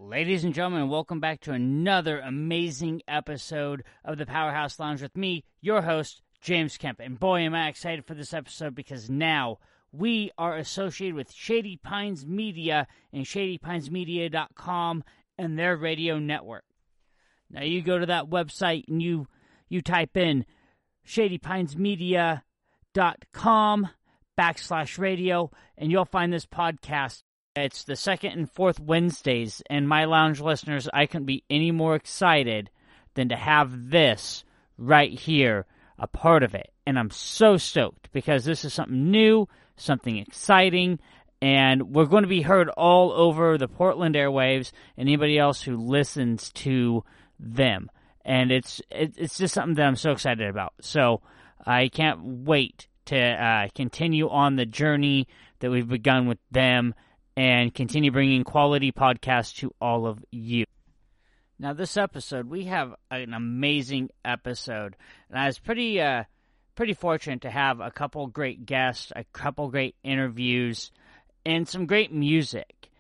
Ladies and gentlemen, welcome back to another amazing episode of the Powerhouse Lounge with me, your host, James Kemp. And boy, am I excited for this episode because now we are associated with Shady Pines Media and ShadyPinesMedia.com and their radio network. Now you go to that website and you type in ShadyPinesMedia.com/radio and you'll find this podcast. It's the second and fourth Wednesdays, and my lounge listeners, I couldn't be any more excited than to have this right here, a part of it. And I'm so stoked because this is something new, something exciting, and we're going to be heard all over the Portland airwaves and anybody else who listens to them. And it's just something that I'm so excited about. So I can't wait to continue on the journey that we've begun with them and continue bringing quality podcasts to all of you. Now, this episode, we have an amazing episode. And I was pretty fortunate to have a couple great guests, a couple great interviews, and some great music.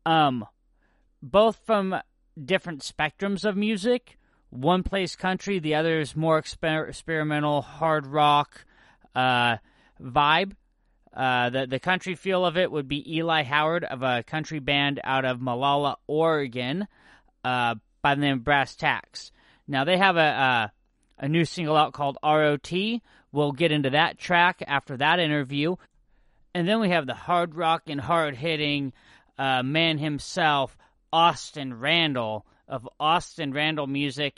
Both from different spectrums of music. One plays country, the other is more experimental, hard rock vibe. The country feel of it would be Eli Howard of a country band out of Malala, Oregon, by the name of Brass Tacks. Now, they have a new single out called ROT. We'll get into that track after that interview. And then we have the hard rock and hard-hitting man himself, Austin Randall, of Austin Randall Music,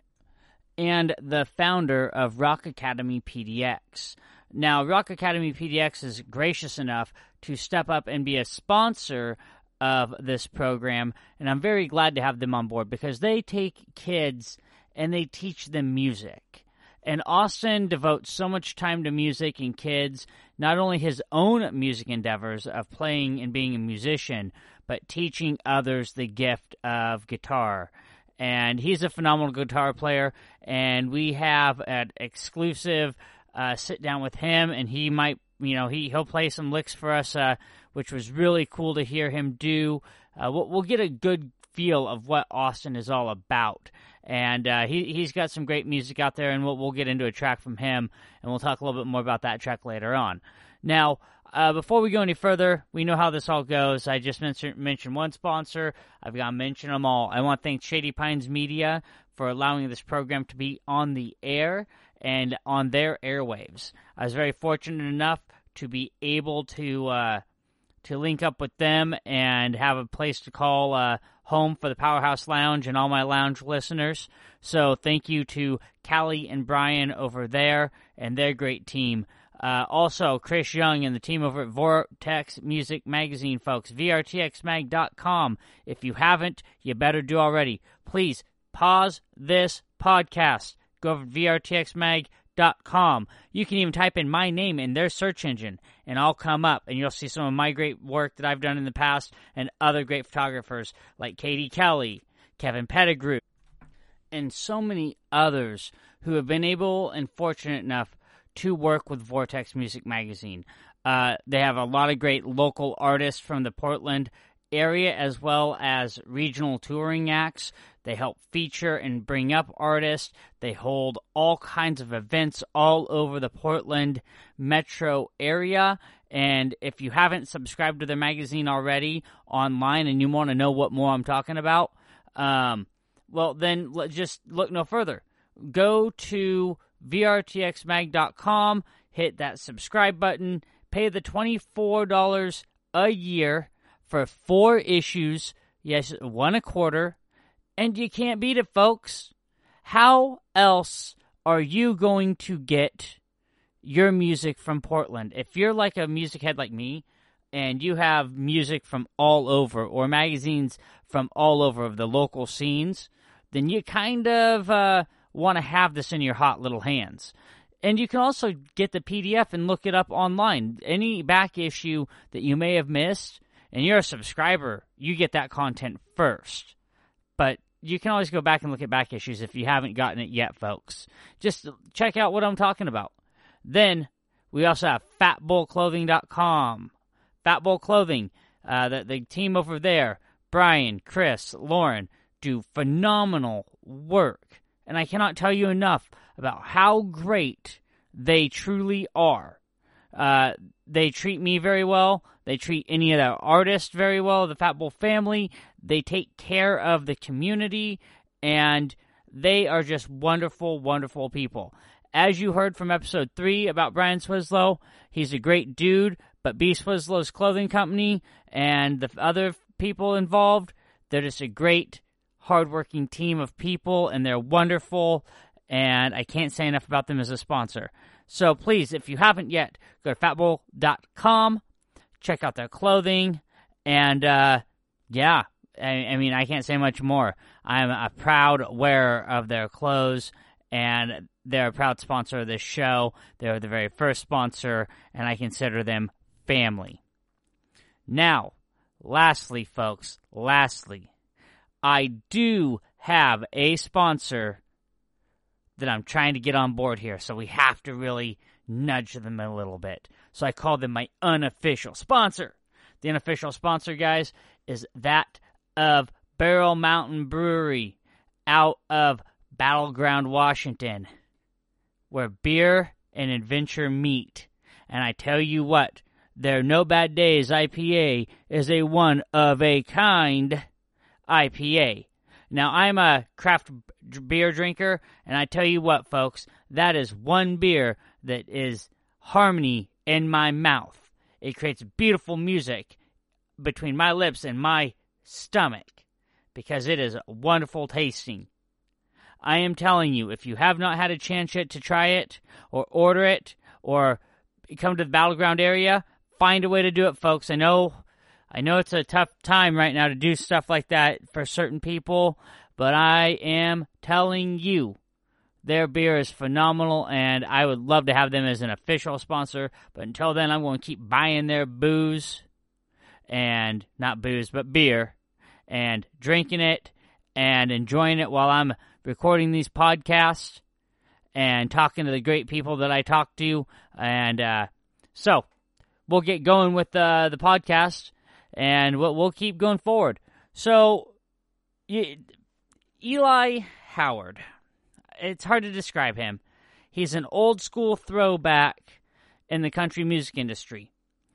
and the founder of Rock Academy PDX. Now, Rock Academy PDX is gracious enough to step up and be a sponsor of this program, and I'm very glad to have them on board because they take kids and they teach them music. And Austin devotes so much time to music and kids, not only his own music endeavors of playing and being a musician, but teaching others the gift of guitar. And he's a phenomenal guitar player, and we have an exclusive sit down with him, and he might, he'll play some licks for us, which was really cool to hear him do. We'll get a good feel of what Austin is all about, and he's got some great music out there, and we'll get into a track from him, and we'll talk a little bit more about that track later on. Now, before we go any further, we know how this all goes. I just mentioned one sponsor. I've got to mention them all. I want to thank Shady Pines Media for allowing this program to be on the air and on their airwaves. I was very fortunate enough to be able to link up with them and have a place to call home for the Powerhouse Lounge and all my lounge listeners. So thank you to Callie and Brian over there and their great team. Also, Chris Young and the team over at Vortex Music Magazine, folks. VRTXMag.com. If you haven't, you better do already. Please pause this podcast. Go over to VRTXMag.com. You can even type in my name in their search engine, and I'll come up, and you'll see some of my great work that I've done in the past and other great photographers like Katie Kelly, Kevin Pettigrew, and so many others who have been able and fortunate enough to work with Vortex Music Magazine. They have a lot of great local artists from the Portland area as well as regional touring acts. They help feature and bring up artists. They hold all kinds of events all over the Portland metro area. And if you haven't subscribed to their magazine already online and you want to know what more I'm talking about, well, then just look no further. Go to VRTXMag.com, hit that subscribe button, pay the $24 a year for 4 issues, yes, 1 a quarter, and you can't beat it, folks. How else are you going to get your music from Portland? If you're like a music head like me, and you have music from all over, or magazines from all over of the local scenes, then you kind of want to have this in your hot little hands. And you can also get the PDF and look it up online. Any back issue that you may have missed, and you're a subscriber, you get that content first. But you can always go back and look at back issues if you haven't gotten it yet, folks. Just check out what I'm talking about. Then we also have FatBullClothing.com. Fat Bull Clothing, the team over there, Brian, Chris, Lauren do phenomenal work. And I cannot tell you enough about how great they truly are. They treat me very well. They treat any of the artists very well, the Fat Bull family. They take care of the community, and they are just wonderful, wonderful people. As you heard from episode 3 about Brian Swislow, he's a great dude, but B. Swislow's clothing company and the other people involved, they're just a great, hardworking team of people, and they're wonderful, and I can't say enough about them as a sponsor. So please, if you haven't yet, go to fatbull.com, check out their clothing, and I mean, I can't say much more. I'm a proud wearer of their clothes, and they're a proud sponsor of this show. They're the very first sponsor, and I consider them family. Now, lastly, folks, I do have a sponsor that I'm trying to get on board here, so we have to really nudge them a little bit. So I call them my unofficial sponsor. The unofficial sponsor, guys, is that of Barrel Mountain Brewery out of Battleground, Washington, where beer and adventure meet. And I tell you what, their No Bad Days IPA is a one-of-a-kind IPA. Now, I'm a craft beer drinker, and I tell you what, folks, that is one beer that is harmony in my mouth. It creates beautiful music between my lips and my stomach because it is wonderful tasting. I am telling you, if you have not had a chance yet to try it or order it or come to the Battleground area, find a way to do it, folks. I know it's a tough time right now to do stuff like that for certain people, but I am telling you, their beer is phenomenal, and I would love to have them as an official sponsor. But until then, I'm going to keep buying their booze, and not booze, but beer, and drinking it, and enjoying it while I'm recording these podcasts, and talking to the great people that I talk to. And so, we'll get going with the podcast, and we'll keep going forward. So, Eli Howard. It's hard to describe him. He's an old school throwback in the country music industry.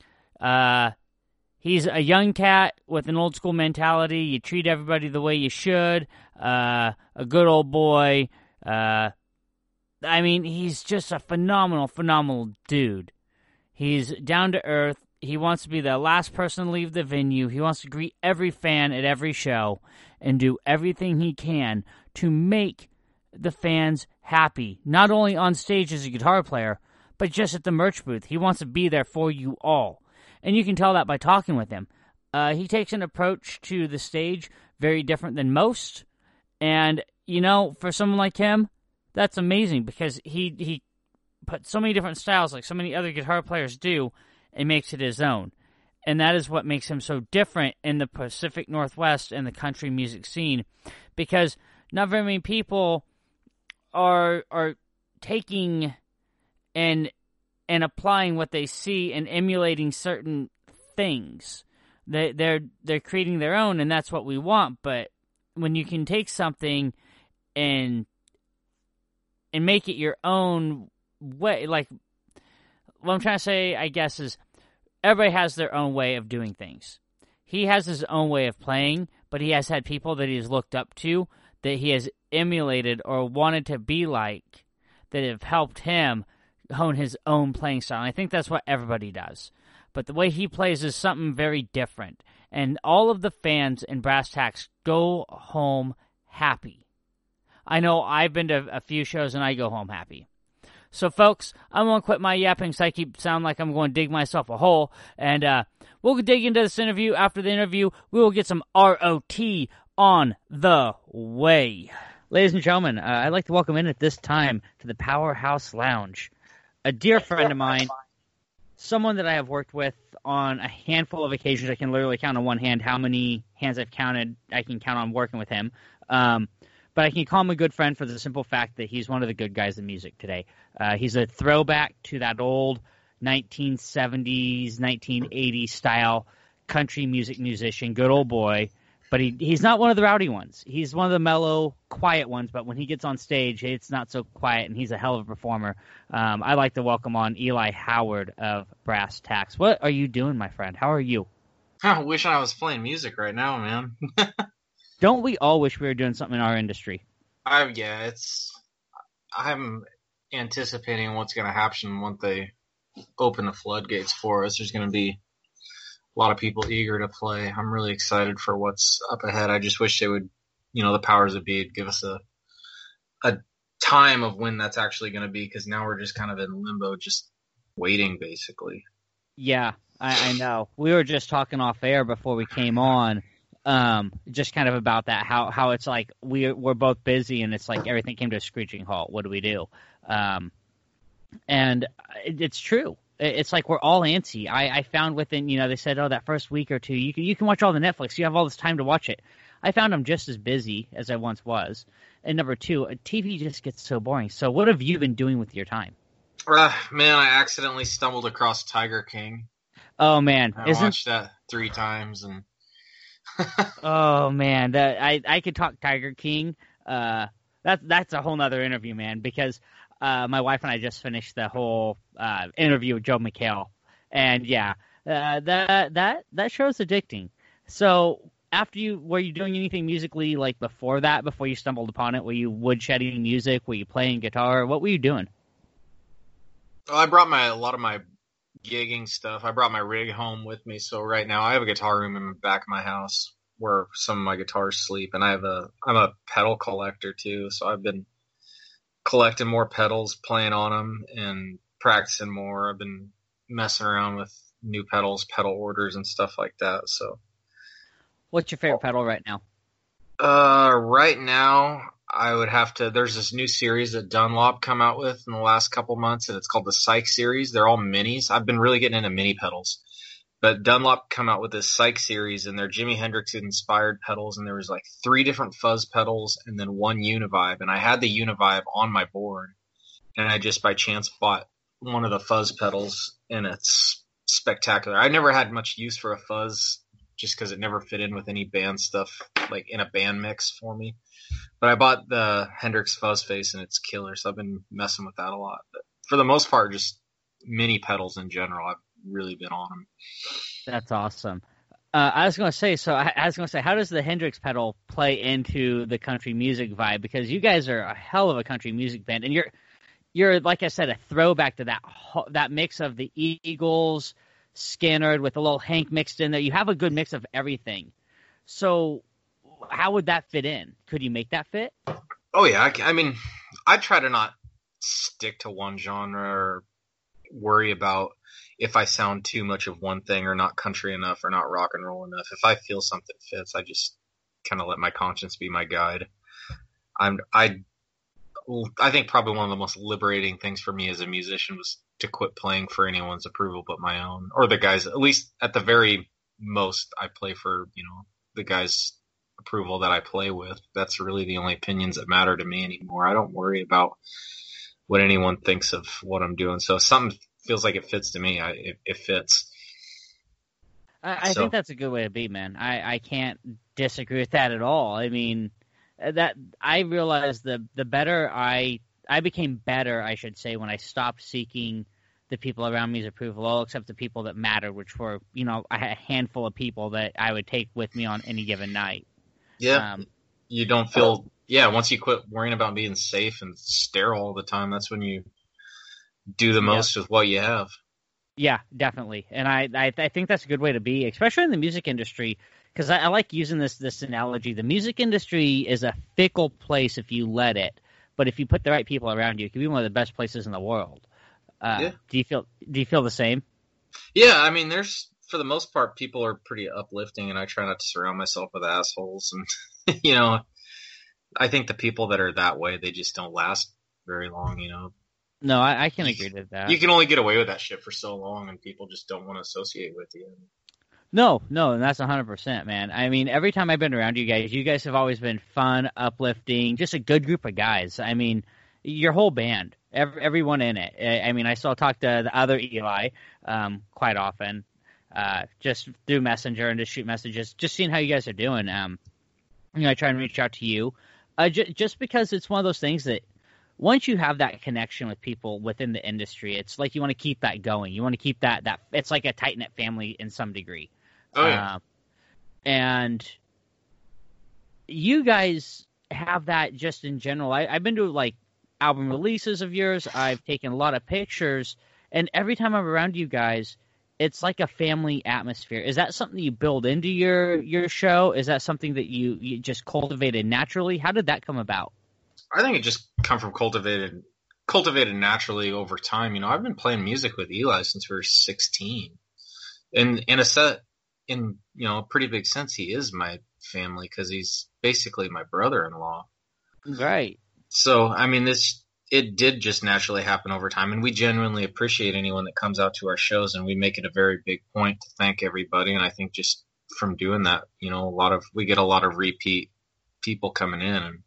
He's a young cat with an old school mentality. You treat everybody the way you should. A good old boy. I mean, he's just a phenomenal, phenomenal dude. He's down to earth. He wants to be the last person to leave the venue. He wants to greet every fan at every show and do everything he can to make the fans happy, not only on stage as a guitar player, but just at the merch booth. He wants to be there for you all. And you can tell that by talking with him. He takes an approach to the stage very different than most. And, you know, for someone like him, that's amazing because he puts so many different styles like so many other guitar players do and makes it his own. And that is what makes him so different in the Pacific Northwest and the country music scene, because not very many people are taking and applying what they see and emulating certain things. They're creating their own, and that's what we want. But when you can take something and make it your own way, like what I'm trying to say, I guess, is everybody has their own way of doing things. He has his own way of playing, but he has had people that he's looked up to, that he has emulated or wanted to be like, that have helped him hone his own playing style. And I think that's what everybody does. But the way he plays is something very different. And all of the fans in Brass Tacks go home happy. I know I've been to a few shows and I go home happy. So, folks, I'm going to quit my yapping so I keep sound like I'm going to dig myself a hole. And we'll dig into this interview. After the interview, we will get some ROT on the way. Ladies and gentlemen, I'd like to welcome in at this time to the Powerhouse Lounge a dear friend of mine, someone that I have worked with on a handful of occasions. I can literally count on one hand how many hands I've counted. I can count on working with him. But I can call him a good friend for the simple fact that he's one of the good guys in music today. He's a throwback to that old 1970s, 1980s style country music musician, good old boy, But he's not one of the rowdy ones. He's one of the mellow, quiet ones. But when he gets on stage, it's not so quiet, and he's a hell of a performer. I'd like to welcome on Eli Howard of Brass Tacks. What are you doing, my friend? How are you? I wish I was playing music right now, man. Don't we all wish we were doing something in our industry? I'm anticipating what's going to happen once they open the floodgates for us. There's going to be a lot of people eager to play. I'm really excited for what's up ahead. I just wish they would, the powers that be, give us a time of when that's actually going to be, because now we're just kind of in limbo, just waiting, basically. Yeah, I know. We were just talking off air before we came on, just kind of about that, how it's like we're both busy, and it's like everything came to a screeching halt. What do we do? And it's true. It's like we're all antsy. I found within, they said, that first week or two, you can watch all the Netflix. You have all this time to watch it. I found I'm just as busy as I once was. And number two, TV just gets so boring. So what have you been doing with your time? Man, I accidentally stumbled across Tiger King. Oh, man. I watched that 3 times. And oh, man. I could talk Tiger King. That's a whole nother interview, man, because my wife and I just finished the whole interview with Joe McHale. And, yeah, that show's addicting. So were you doing anything musically like before that, before you stumbled upon it? Were you woodshedding music? Were you playing guitar? What were you doing? Well, I brought a lot of my gigging stuff. I brought my rig home with me. So right now I have a guitar room in the back of my house where some of my guitars sleep. And I'm a pedal collector too. So I've been collecting more pedals, playing on them, and practicing more. I've been messing around with new pedals, pedal orders, and stuff like that. So, what's your favorite pedal right now? Right now, I would have to. There's this new series that Dunlop come out with in the last couple months, and it's called the Psych series. They're all minis. I've been really getting into mini pedals, but Dunlop come out with this Psych series, and they're Jimi Hendrix inspired pedals, and there was like 3 different fuzz pedals and then 1 Univibe, and I had the Univibe on my board, and I just by chance bought one of the fuzz pedals, and it's spectacular. I never had much use for a fuzz just because it never fit in with any band stuff, like in a band mix for me. But I bought the Hendrix Fuzz Face, and it's killer, so I've been messing with that a lot. But for the most part, just mini pedals in general. I've really been on them. That's awesome. I was going to say, how does the Hendrix pedal play into the country music vibe? Because you guys are a hell of a country music band, and you're like I said, a throwback to that mix of the Eagles, Skynyrd with a little Hank mixed in there. You have a good mix of everything. So how would that fit in? Could you make that fit? Oh, yeah. I mean, I try to not stick to one genre or worry about if I sound too much of one thing or not country enough or not rock and roll enough. If I feel something fits, I just kind of let my conscience be my guide. I think probably one of the most liberating things for me as a musician was to quit playing for anyone's approval but my own, or the guys, at least at the very most, I play for, the guys' approval that I play with. That's really the only opinions that matter to me anymore. I don't worry about what anyone thinks of what I'm doing. So if something feels like it fits to me, it fits. I think that's a good way to be, man. I can't disagree with that at all. I mean, that I realized the better I became better, I should say, when I stopped seeking the people around me's approval, all except the people that mattered, which were, a handful of people that I would take with me on any given night. Yeah. You don't feel, once you quit worrying about being safe and sterile all the time, that's when you do the most with what you have. Yeah, definitely. And I think that's a good way to be, especially in the music industry, because I like using this analogy. The music industry is a fickle place if you let it, but if you put the right people around you, it can be one of the best places in the world. Do you feel the same? Yeah, I mean, for the most part, people are pretty uplifting, and I try not to surround myself with assholes. And, I think the people that are that way, they just don't last very long, No, I can agree to that. You can only get away with that shit for so long, and people just don't want to associate with you. No, and that's 100%, man. I mean, every time I've been around you guys have always been fun, uplifting, just a good group of guys. I mean, your whole band, everyone in it. I mean, I still talk to the other Eli quite often. just through Messenger and just shoot messages, just seeing how you guys are doing. I try and reach out to you, just because it's one of those things that once you have that connection with people within the industry, it's like you want to keep that going. You want to keep that it's like a tight knit family in some degree. Oh yeah. And you guys have that just in general. I've been to like album releases of yours. I've taken a lot of pictures, and every time I'm around you guys, it's like a family atmosphere. Is that something you build into your show? Is that something that you just cultivated naturally? How did that come about? I think it just come from cultivated naturally over time. You know, I've been playing music with Eli since we were 16. And in a pretty big sense, he is my family because he's basically my brother-in-law. Right. So, I mean, it did just naturally happen over time, and we genuinely appreciate anyone that comes out to our shows, and we make it a very big point to thank everybody. And I think just from doing that, you know, we get a lot of repeat people coming in, and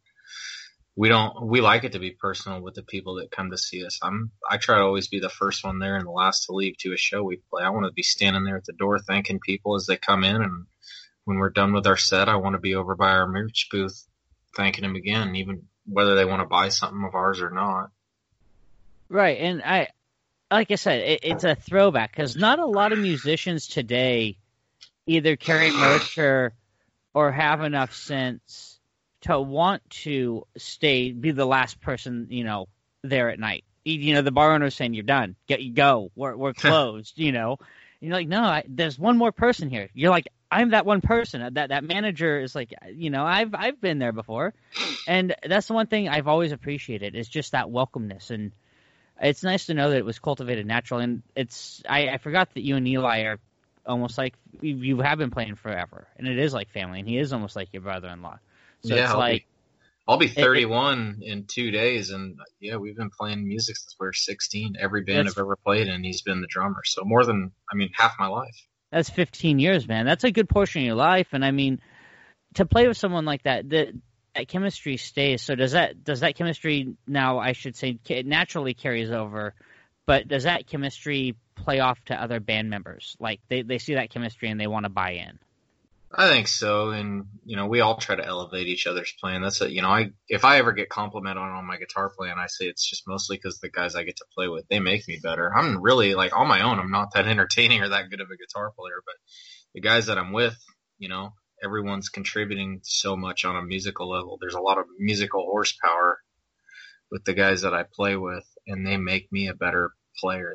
we like it to be personal with the people that come to see us. I try to always be the first one there and the last to leave to a show we play. I want to be standing there at the door thanking people as they come in, and when we're done with our set, I want to be over by our merch booth thanking them again, even whether they want to buy something of ours or not. Right, and like I said, it's a throwback because not a lot of musicians today either carry merch or have enough sense to want to be the last person, you know, there at night. You know, the bar owner's saying, "You're done. Go. We're closed." You know, and you're like, "No, there's one more person here." You're like, "I'm that one person." That manager is like, you know, I've been there before, and that's the one thing I've always appreciated is just that welcomeness, and it's nice to know that it was cultivated naturally. And I forgot that you and Eli are almost like you have been playing forever, and it is like family, and he is almost like your brother-in-law. So yeah, it's I'll be 31 in 2 days, and yeah, we've been playing music since we were 16. Every band I've ever played in, he's been the drummer. So more than, half my life. That's 15 years, man. That's a good portion of your life, and I mean, to play with someone like that, that chemistry stays. So does that chemistry now? I should say it naturally carries over, but does that chemistry play off to other band members? Like they see that chemistry and they want to buy in. I think so, and we all try to elevate each other's playing. That's if I ever get complimented on my guitar playing, I say it's just mostly because the guys I get to play with, they make me better. I'm really like on my own. I'm not that entertaining or that good of a guitar player, but the guys that I'm with, everyone's contributing so much on a musical level. There's a lot of musical horsepower with the guys that I play with, and they make me a better player.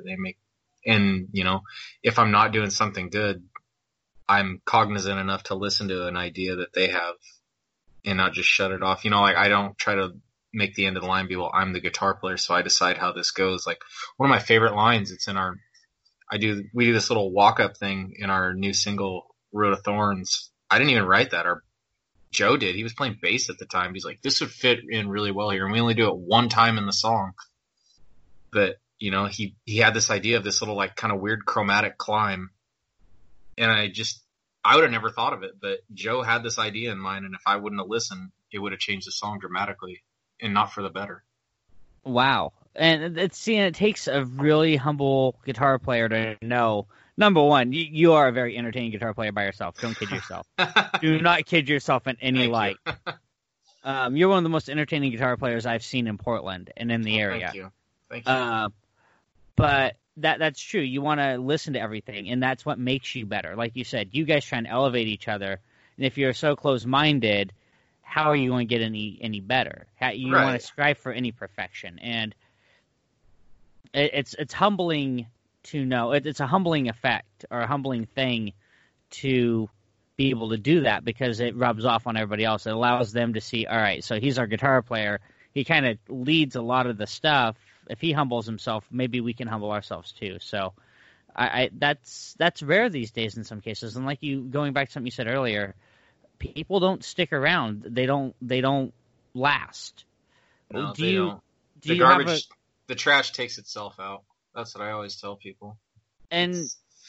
If I'm not doing something good, I'm cognizant enough to listen to an idea that they have and not just shut it off. I don't try to make the end of the line be, well, I'm the guitar player, so I decide how this goes. Like one of my favorite lines, it's in we do this little walk-up thing in our new single, Road of Thorns. I didn't even write that. Joe did. He was playing bass at the time. He's like, this would fit in really well here. And we only do it one time in the song. But, he had this idea of this little like kind of weird chromatic climb. And I would have never thought of it, but Joe had this idea in mind, and if I wouldn't have listened, it would have changed the song dramatically, and not for the better. Wow. And it takes a really humble guitar player to know, number one, you are a very entertaining guitar player by yourself. Don't kid yourself. Do not kid yourself in any light. You're one of the most entertaining guitar players I've seen in Portland and in the area. Thank you. But that's true. You want to listen to everything, and that's what makes you better. Like you said, you guys try and elevate each other, and if you're so close-minded, how are you going to get any better? You want to strive for any perfection, and it's humbling to know. It's a humbling effect or a humbling thing to be able to do that because it rubs off on everybody else. It allows them to see, all right, so he's our guitar player. He kind of leads a lot of the stuff. If he humbles himself, maybe we can humble ourselves too. So that's rare these days in some cases. And like going back to something you said earlier, people don't stick around. They don't last. No, they don't. The garbage, the trash takes itself out. That's what I always tell people. And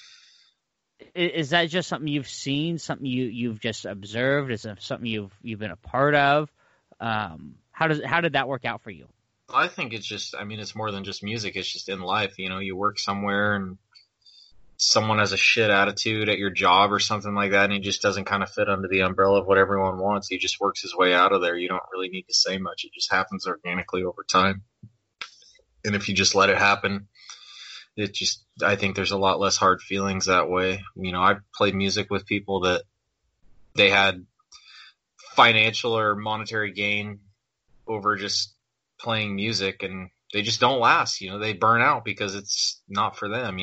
is that just something you've seen, something you've just observed? Is it something you've been a part of? How did that work out for you? I think it's just, it's more than just music. It's just in life, you work somewhere and someone has a shit attitude at your job or something like that, and he just doesn't kind of fit under the umbrella of what everyone wants. He just works his way out of there. You don't really need to say much. It just happens organically over time. And if you just let it happen, I think there's a lot less hard feelings that way. I've played music with people that they had financial or monetary gain over just playing music, and they just don't last. They burn out because it's not for them.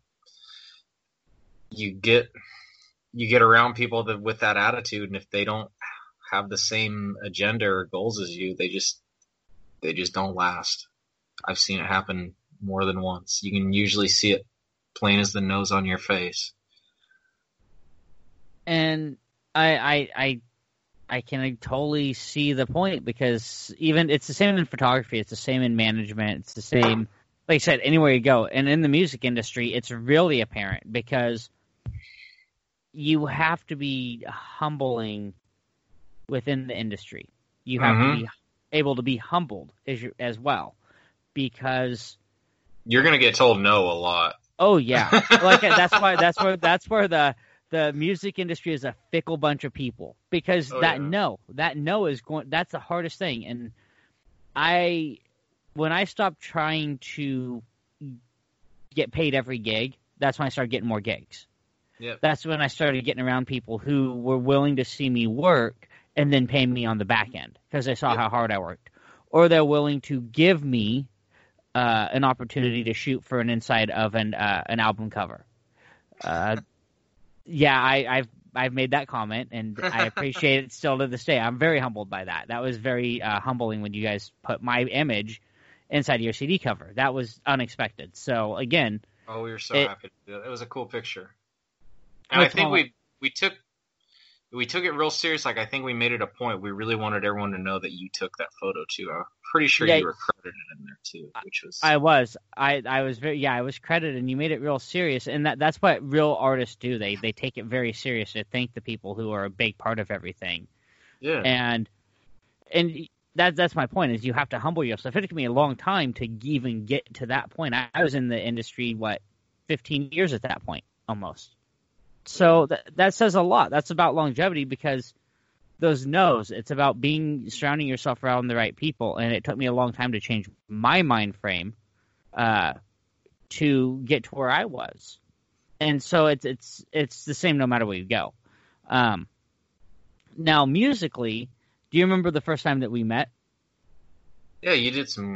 You get around people with that attitude, and if they don't have the same agenda or goals as you, they just don't last. I've seen it happen more than once. You can usually see it plain as the nose on your face. And I can totally see the point, because even it's the same in photography, it's the same in management, it's the same, like I said, anywhere you go. And in the music industry, it's really apparent, because you have to be humbling within the industry. You have to be able to be humbled as well, because you're going to get told no a lot. Oh yeah, like that's where the music industry is a fickle bunch of people, because that no is going. That's the hardest thing. And when I stopped trying to get paid every gig, that's when I started getting more gigs. Yep. That's when I started getting around people who were willing to see me work and then pay me on the back end because they saw how hard I worked, or they're willing to give me an opportunity to shoot for an inside of an album cover. I've made that comment, and I appreciate it still to this day. I'm very humbled by that. That was very humbling when you guys put my image inside of your CD cover. That was unexpected. So again, we were so happy to do that. It was a cool picture, and I think we took it real serious. Like, I think we made it a point. We really wanted everyone to know that you took that photo too. I'm pretty sure you were credited in there too, which was. I was credited, and you made it real serious. And that's what real artists do. They take it very serious. They thank the people who are a big part of everything. Yeah. And that's my point, is you have to humble yourself. It took me a long time to even get to that point. I was in the industry 15 years at that point almost. So that says a lot. That's about longevity, because those no's, it's about surrounding yourself around the right people. And it took me a long time to change my mind frame to get to where I was. And so it's the same no matter where you go. Now, musically, do you remember the first time that we met? Yeah, you did some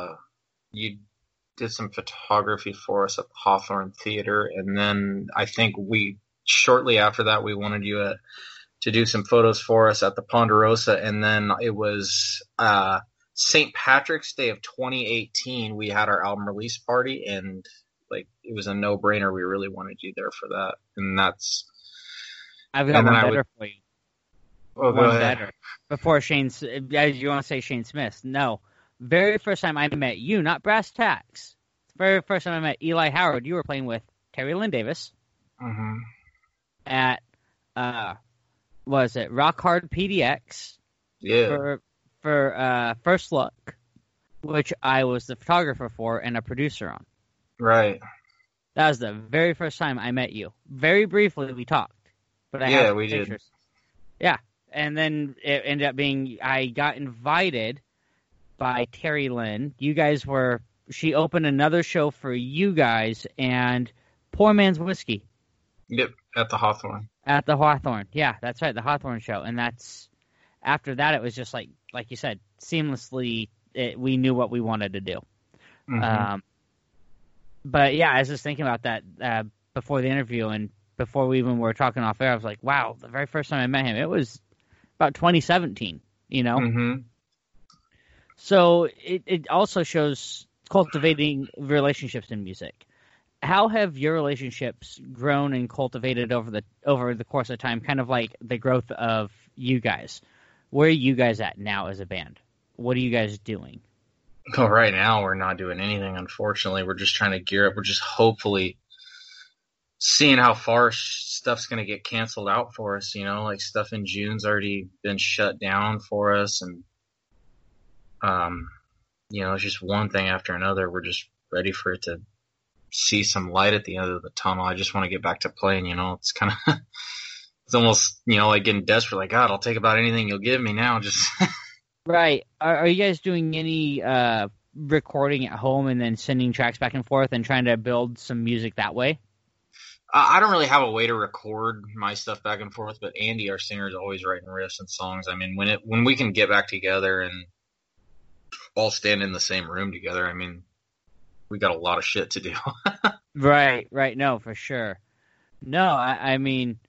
photography for us at the Hawthorne Theater, and then I think shortly after that, we wanted you to do some photos for us at the Ponderosa, and then it was St. Patrick's Day of 2018. We had our album release party, and it was a no-brainer. We really wanted you there for that, and that's. I've got one better for you. Oh, one better. Before Shane, you want to say Shane Smith? No, very first time I met you, not Brass Tacks. Very first time I met Eli Howard, you were playing with Terry Lynn Davis. Mm-hmm. At was it Rock Hard PDX? Yeah. For First Look, which I was the photographer for and a producer on. Right. That was the very first time I met you. Very briefly we talked, but I have we pictures. did. Yeah, and then it ended up being I got invited by Terry Lynn. She opened another show for you guys and Poor Man's Whiskey. Yep, at the Hawthorne. At the Hawthorne. Yeah, that's right, the Hawthorne show. And after that, it was just like you said, seamlessly, we knew what we wanted to do. Mm-hmm. But yeah, I was just thinking about that before the interview, and before we even were talking off air, I was like, wow, the very first time I met him, it was about 2017, Mm-hmm. So it also shows cultivating relationships in music. How have your relationships grown and cultivated over the course of time, kind of like the growth of you guys? Where are you guys at now as a band? What are you guys doing? Well, right now we're not doing anything, unfortunately. We're just trying to gear up. We're just hopefully seeing how far stuff's going to get canceled out for us, stuff in June's already been shut down for us, and it's just one thing after another. We're just ready for it to see some light at the end of the tunnel. I just want to get back to playing. It's kind of it's almost like getting desperate. Like, God, I'll take about anything you'll give me now. Just Right. Are you guys doing any recording at home and then sending tracks back and forth and trying to build some music that way? I don't really have a way to record my stuff back and forth, but Andy, our singer, is always writing riffs and songs. I mean, when we can get back together and all stand in the same room together, I mean, we got a lot of shit to do. Right. No, for sure. No, I mean,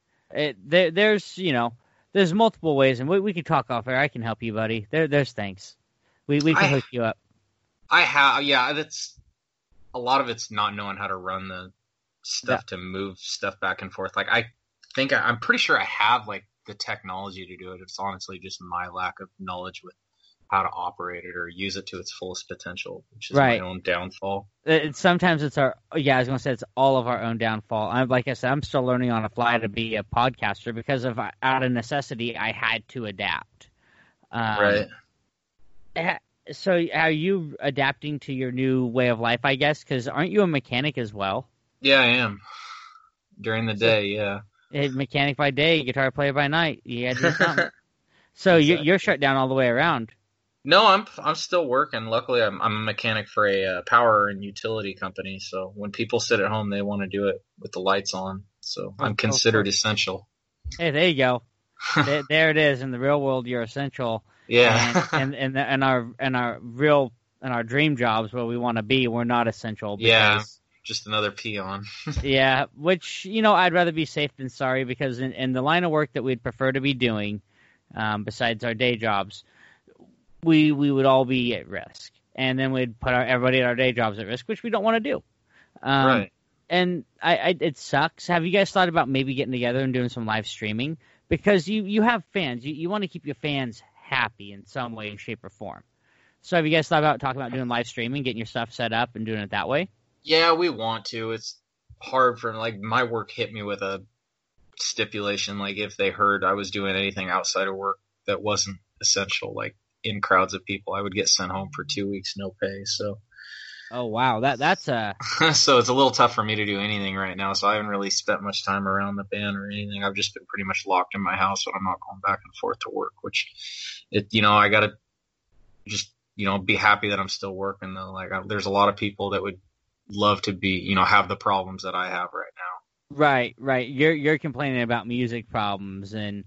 there's multiple ways, and we can talk off air. I can help you, buddy. There's things. We can hook you up. That's a lot of it's not knowing how to run the stuff to move stuff back and forth. Like, I'm pretty sure I have like the technology to do it. It's honestly just my lack of knowledge with how to operate it or use it to its fullest potential, which is my own downfall. Sometimes it's I was going to say it's all of our own downfall. Like I said, I'm still learning on the fly to be a podcaster because out of necessity, I had to adapt. Right. So are you adapting to your new way of life, I guess? Because aren't you a mechanic as well? Yeah, I am. During the day, yeah. Mechanic by day, guitar player by night. You got to do something. So exactly. You're shut down all the way around. No, I'm still working. Luckily, I'm a mechanic for a power and utility company. So when people sit at home, they want to do it with the lights on. So I'm considered essential. Hey, there you go. There it is. In the real world, you're essential. Yeah. And our dream jobs where we want to be, we're not essential. Yeah. Just another peon. Yeah, which, I'd rather be safe than sorry, because in the line of work that we'd prefer to be doing, besides our day jobs, we would all be at risk. And then we'd put everybody at our day jobs at risk, which we don't want to do. Right. And it sucks. Have you guys thought about maybe getting together and doing some live streaming? Because you have fans. You want to keep your fans happy in some way, shape, or form. So have you guys thought about talking about doing live streaming, getting your stuff set up and doing it that way? Yeah, we want to. It's hard for, like, my work hit me with a stipulation. Like, if they heard I was doing anything outside of work that wasn't essential, like in crowds of people, I would get sent home for 2 weeks, no pay. So. Oh, wow. That's a... So it's a little tough for me to do anything right now. So I haven't really spent much time around the band or anything. I've just been pretty much locked in my house when I'm not going back and forth to work, which I got to just, be happy that I'm still working though. Like, there's a lot of people that would love to be, have the problems that I have right now. Right. You're complaining about music problems, and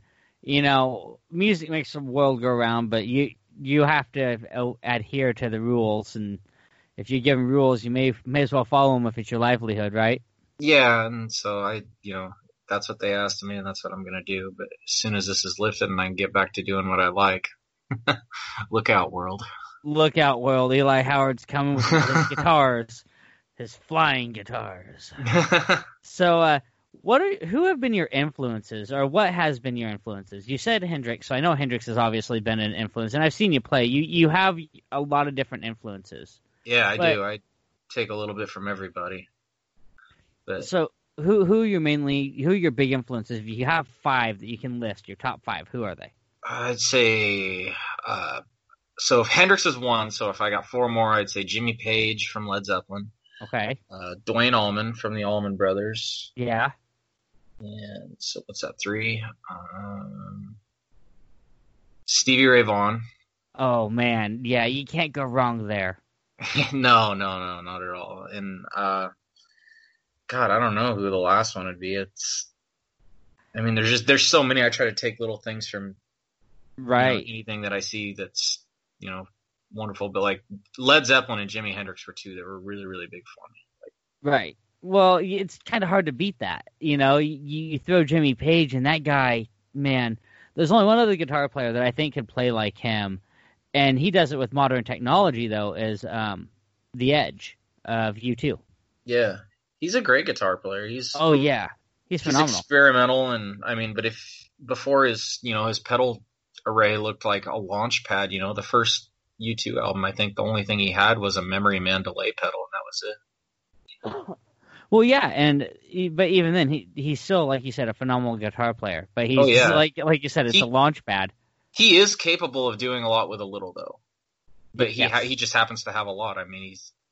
music makes the world go round, but you have to adhere to the rules, and if you give them rules, you may as well follow them if it's your livelihood, right? Yeah, and so that's what they asked of me, and that's what I'm gonna do. But as soon as this is lifted and I can get back to doing what I like, look out, world! Look out, world! Eli Howard's coming with his guitars. His flying guitars. So, who have been your influences, or what has been your influences? You said Hendrix, so I know Hendrix has obviously been an influence, and I've seen you play. You have a lot of different influences. Yeah, I do. I take a little bit from everybody. But... So, who are your big influences? If you have 5 that you can list, your top 5, who are they? I'd say, so if Hendrix is one, so if I got 4 more, I'd say Jimmy Page from Led Zeppelin. Okay. Duane Allman from the Allman Brothers. Yeah. And so what's that, 3? Stevie Ray Vaughan. Oh, man. Yeah, you can't go wrong there. No, not at all. And, God, I don't know who the last one would be. There's so many. I try to take little things from anything that I see that's, wonderful, but like Led Zeppelin and Jimi Hendrix were 2 that were really, really big for me. Right. Well, it's kind of hard to beat that. You throw Jimmy Page, and that guy, man, there's only one other guitar player that I think could play like him, and he does it with modern technology, though, is The Edge of U2. Yeah. He's a great guitar player. He's phenomenal. He's experimental, and but if before his pedal array looked like a launch pad, the first U2 album, I think the only thing he had was a Memory Man delay pedal, and that was it. Well, yeah, but even then, he's still, like you said, a phenomenal guitar player. But he's like you said, it's a launch pad. He is capable of doing a lot with a little, though. But he just happens to have a lot. He's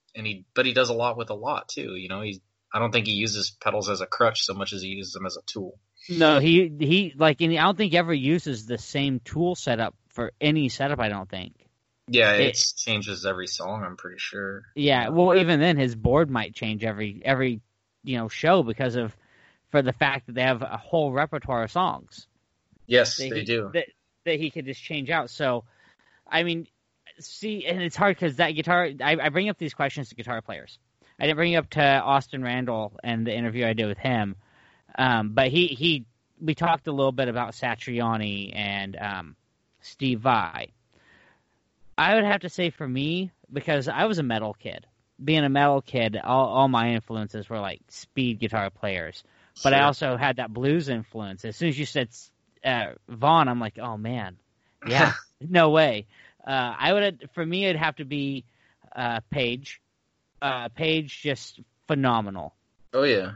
but he does a lot with a lot too. I don't think he uses pedals as a crutch so much as he uses them as a tool. No, he like, and I don't think he ever uses the same tool setup for any setup. I don't think. Yeah, it changes every song, I'm pretty sure. Yeah, well, even then, his board might change every show for the fact that they have a whole repertoire of songs. Yes, they do. That he could just change out. So, I mean, see, and it's hard because that guitar. I bring up these questions to guitar players. I didn't bring it up to Austin Randall and the interview I did with him, but we talked a little bit about Satriani and Steve Vai. I would have to say for me, because I was a metal kid. Being a metal kid, all my influences were like speed guitar players. But I also had that blues influence. As soon as you said Vaughn, I'm like, oh man, yeah, no way. For me, it'd have to be Page. Page, just phenomenal. Oh yeah.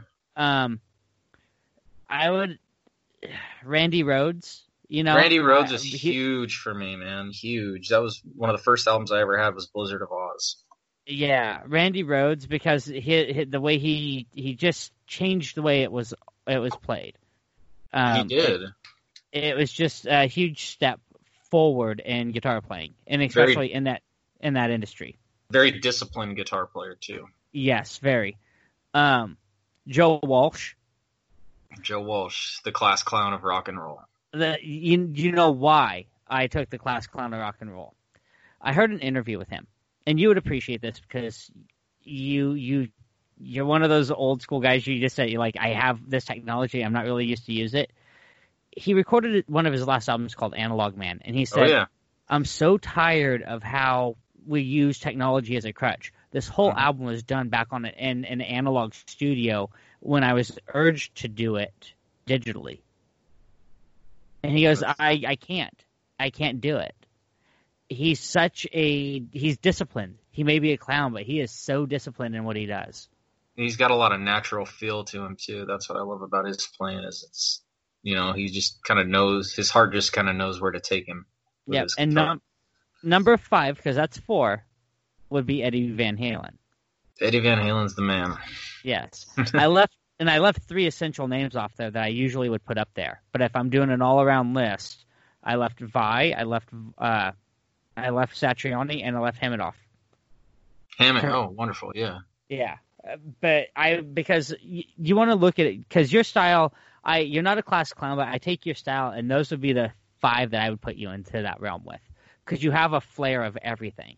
Randy Rhoads. Randy Rhoads is huge for me, man. Huge. That was one of the first albums I ever had was Blizzard of Oz. Yeah, Randy Rhoads, because the way he just changed the way it was played. He did. It was just a huge step forward in guitar playing, and especially in that industry. Very disciplined guitar player too. Yes, very. Joe Walsh. Joe Walsh, the class clown of rock and roll. You know why I took the class clown of rock and roll? I heard an interview with him, and you would appreciate this because you're one of those old school guys. You just said, you're like, I have this technology, I'm not really used to use it. He recorded one of his last albums called Analog Man, and he said, I'm so tired of how we use technology as a crutch. This whole album was done back in an analog studio when I was urged to do it digitally. And he goes, I can't do it. He's disciplined. He may be a clown, but he is so disciplined in what he does. He's got a lot of natural feel to him too. That's what I love about his playing is he just kind of knows, his heart just kind of knows where to take him. Yeah, and number 5, because that's 4, would be Eddie Van Halen. Eddie Van Halen's the man. Yes. I left 3 essential names off there that I usually would put up there. But if I'm doing an all-around list, I left Vai, I left Satriani, and I left Hammett off. Hammett, oh, wonderful, yeah. Yeah, but because you want to look at it, because your style, you're not a class clown, but I take your style, and those would be the 5 that I would put you into that realm with, because you have a flair of everything.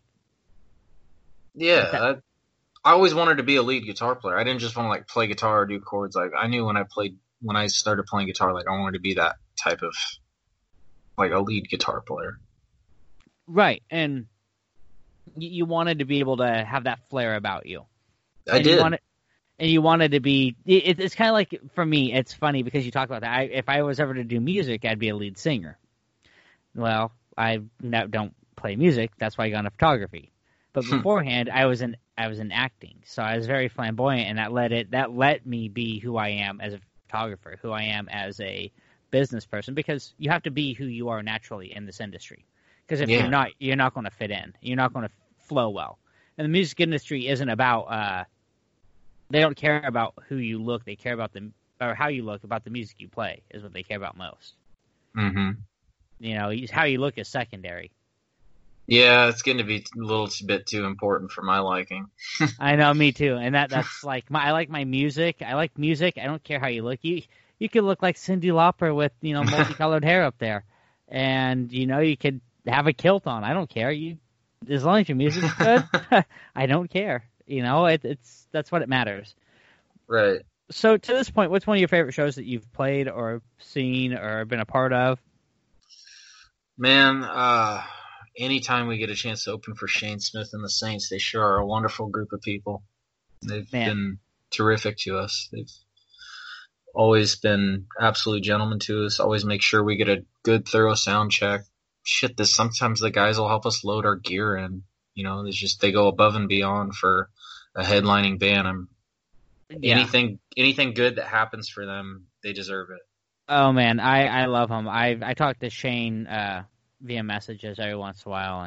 Yeah, I always wanted to be a lead guitar player. I didn't just want to play guitar or do chords. I knew when I started playing guitar, I wanted to be that type of a lead guitar player. Right, and you wanted to be able to have that flair about you. I did. You wanted to be. It's kind of like, for me, it's funny because you talk about that. If I was ever to do music, I'd be a lead singer. Well, I don't play music. That's why I got into photography. But beforehand, I was in acting, so I was very flamboyant, and that let me be who I am as a photographer, who I am as a business person, because you have to be who you are naturally in this industry. Because if you're not going to fit in. You're not going to flow well. And the music industry isn't about. They don't care about who you look. They care about or how you look, about the music you play is what they care about most. Mm-hmm. How you look is secondary. Yeah, it's getting to be a little bit too important for my liking. I know, me too. And that's I like my music. I like music. I don't care how you look. You could look like Cyndi Lauper with multicolored hair up there, and you could have a kilt on. I don't care. As long as your music's good, I don't care. That's what it matters. Right. So to this point, what's one of your favorite shows that you've played or seen or been a part of? Man, anytime we get a chance to open for Shane Smith and the Saints, they sure are a wonderful group of people. They've been terrific to us. They've always been absolute gentlemen to us, always make sure we get a good, thorough sound check. Sometimes the guys will help us load our gear in. They go above and beyond for a headlining band. Anything good that happens for them, they deserve it. Oh man, I love him. I talk to Shane via messages every once in a while, and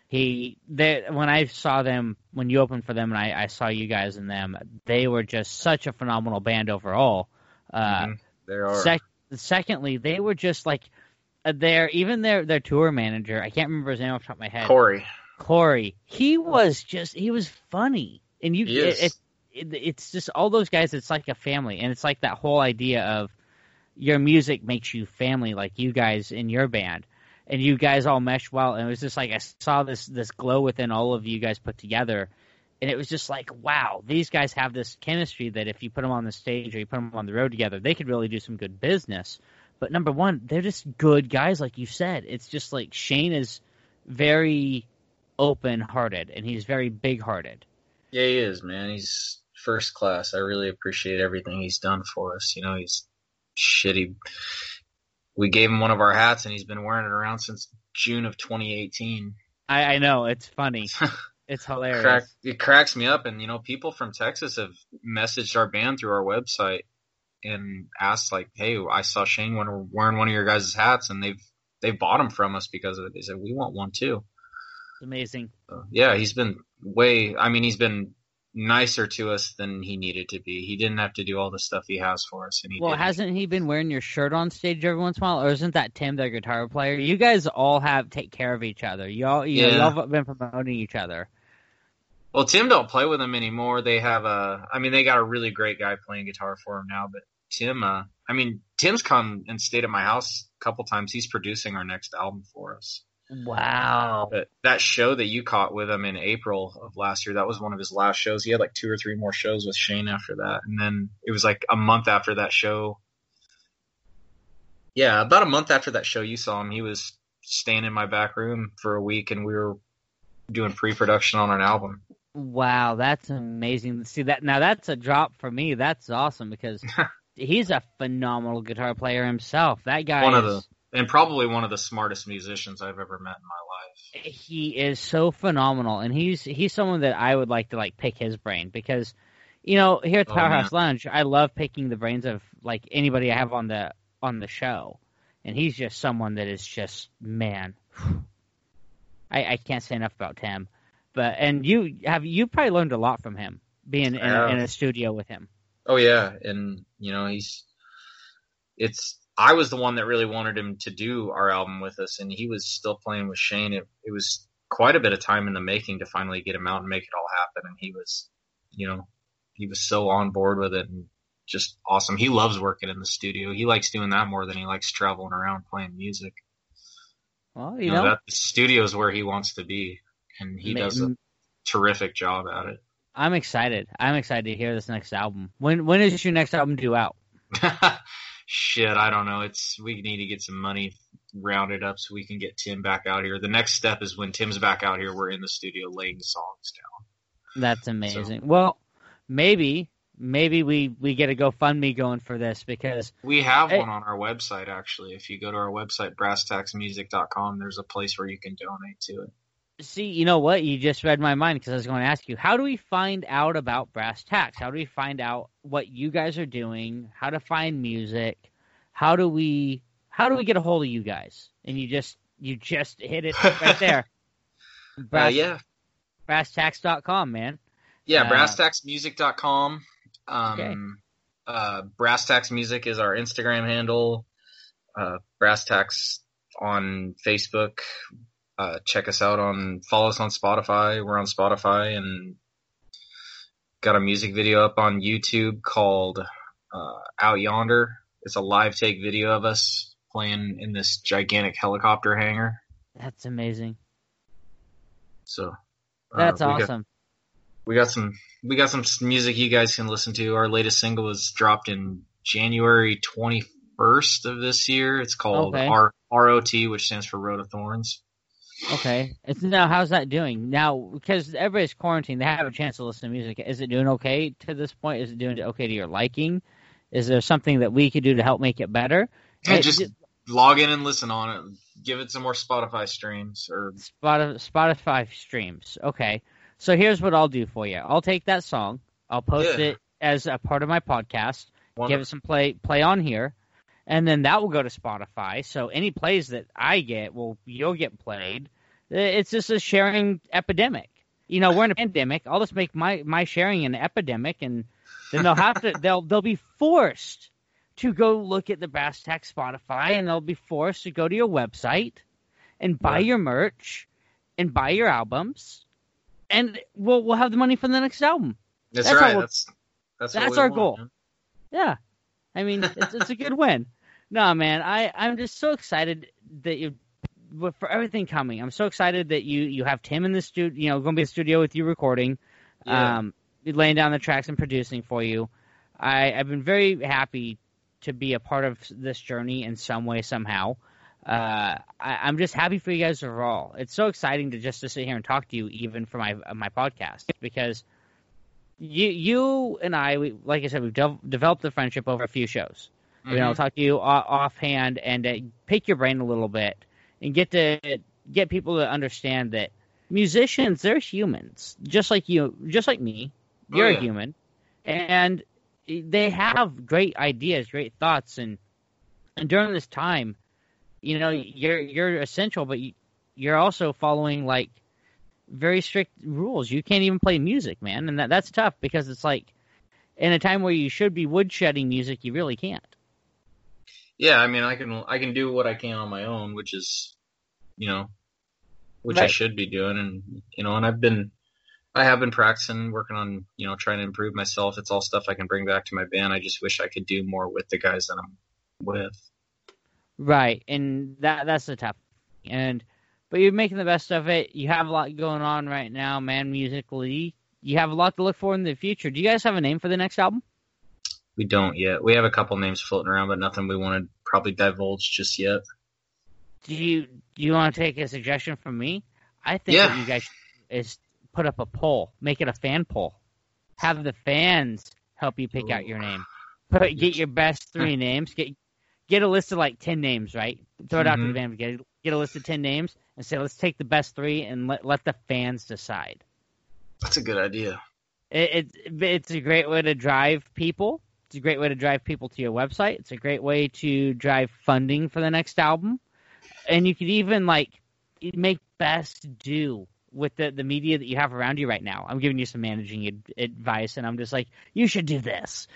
When I saw them, when you opened for them, and I saw you guys and them, they were just such a phenomenal band overall. They are. Secondly, they were just like their tour manager. I can't remember his name off the top of my head. Corey. He was funny, and it's just all those guys. It's like a family, and it's like that whole idea of your music makes you family, like you guys in your band. And you guys all mesh well, and it was just like I saw this glow within all of you guys put together, and it was just like, wow, these guys have this chemistry that if you put them on the stage or you put them on the road together, they could really do some good business. But number one, they're just good guys, like you said. It's just like Shane is very open-hearted, and he's very big-hearted. Yeah, he is, man. He's first class. I really appreciate everything he's done for us. He's shitty. We gave him one of our hats, and he's been wearing it around since June of 2018. I know. It's funny. It's hilarious. It cracks me up, and, people from Texas have messaged our band through our website and asked, like, hey, I saw Shane wearing one of your guys' hats, and they've bought them from us because of it. They said, we want one, too. It's amazing. So, yeah, he's been he's been nicer to us than he needed to be. He didn't have to do all the stuff he has for us. Hasn't he been wearing your shirt on stage every once in a while? Or isn't that Tim, their guitar player? You guys all take care of each other. Y'all have been promoting each other. Well, Tim don't play with them anymore. They have they got a really great guy playing guitar for him now, but Tim's come and stayed at my house a couple times. He's producing our next album for us. Wow. But that show that you caught with him in April of last year, that was one of his last shows. He had like 2 or 3 more shows with Shane after that. And then it was like a month after that show. Yeah, about a month after that show you saw him, he was staying in my back room for a week, and we were doing pre-production on an album. Wow, that's amazing. See that now, that's a drop for me. That's awesome because he's a phenomenal guitar player himself. That guy and probably one of the smartest musicians I've ever met in my life. He is so phenomenal, and he's someone that I would like to pick his brain because, here at the Powerhouse Lounge, I love picking the brains of like anybody I have on the show, and he's just someone that is just, man, I can't say enough about Tim. And you probably learned a lot from him being in a studio with him. Oh yeah, and I was the one that really wanted him to do our album with us, and he was still playing with Shane. It was quite a bit of time in the making to finally get him out and make it all happen. And he was so on board with it and just awesome. He loves working in the studio. He likes doing that more than he likes traveling around playing music. Well, that the studio is where he wants to be, and he does a terrific job at it. I'm excited. To hear this next album. When is your next album due out? Shit, I don't know. We need to get some money rounded up so we can get Tim back out here. The next step is when Tim's back out here, we're in the studio laying songs down. That's amazing. So, well, maybe we get a GoFundMe going for this because we have one on our website, actually. If you go to our website, brasstaxmusic.com, there's a place where you can donate to it. See, you know what? You just read my mind because I was going to ask you, how do we find out about Brass Tax? How do we find out what you guys are doing? How to find music? How do we get a hold of you guys? And you just hit it right there. Brasstax.com, man. Yeah, brasstaxmusic.com. Okay. Brass Tax Music is our Instagram handle. Brass Tax on Facebook. Check us out follow us on Spotify. We're on Spotify and got a music video up on YouTube called Out Yonder. It's a live take video of us playing in this gigantic helicopter hangar. That's amazing. So that's awesome. We got some music you guys can listen to. Our latest single was dropped in January 21st of this year. It's called ROT, which stands for Road of Thorns. Okay. Now, how's that doing? Now, because everybody's quarantined, they have a chance to listen to music. Is it doing okay to this point? Is it doing okay to your liking? Is there something that we could do to help make it better? Yeah, just log in and listen on it. Give it some more Spotify streams. Spotify streams. Okay. So here's what I'll do for you. I'll take that song. I'll post it as a part of my podcast. Wonderful. Give it some play on here. And then that will go to Spotify. So any plays that I get, you'll get played. It's just a sharing epidemic. You know, we're in a pandemic. I'll just make my sharing an epidemic, and then they'll be forced to go look at the Brass Tack Spotify, and they'll be forced to go to your website and buy your merch and buy your albums, and we'll have the money for the next album. That's right. That's our goal. Man. Yeah, I mean, it's a good win. No, man, I'm just so excited that for everything coming. I'm so excited that you have Tim in the studio, you know, going to be in the studio with you recording, laying down the tracks and producing for you. I've been very happy to be a part of this journey in some way, somehow. I'm just happy for you guys overall. It's so exciting to sit here and talk to you, even for my podcast, because you and I, like I said, we've developed a friendship over a few shows. Mm-hmm. You know, I'll talk to you offhand and pick your brain a little bit and get people to understand that musicians, they're humans, just like you, just like me. You're a human, and they have great ideas, great thoughts, and during this time, you know, you're essential, but you're also following like very strict rules. You can't even play music, man, and that's tough because it's like in a time where you should be woodshedding music, you really can't. Yeah, I mean, I can do what I can on my own, which is, you know, which right. I should be doing, and you know, and I have been practicing, working on, you know, trying to improve myself. It's all stuff I can bring back to my band. I just wish I could do more with the guys that I'm with. Right, and that's the tough. But you're making the best of it. You have a lot going on right now, man, musically. You have a lot to look for in the future. Do you guys have a name for the next album? We don't yet. We have a couple names floating around, but nothing we want to probably divulge just yet. Do you want to take a suggestion from me? I think what you guys should is put up a poll. Make it a fan poll. Have the fans help you pick out your name. Get your best 3 names. Get a list of like 10 names, right? Throw it out to the band. Get a list of 10 names and say, let's take the best 3 and let the fans decide. That's a good idea. It's a great way to drive people. It's a great way to drive people to your website. It's a great way to drive funding for the next album. And you could even like make best do with the media that you have around you right now. I'm giving you some managing advice, and I'm just like, you should do this.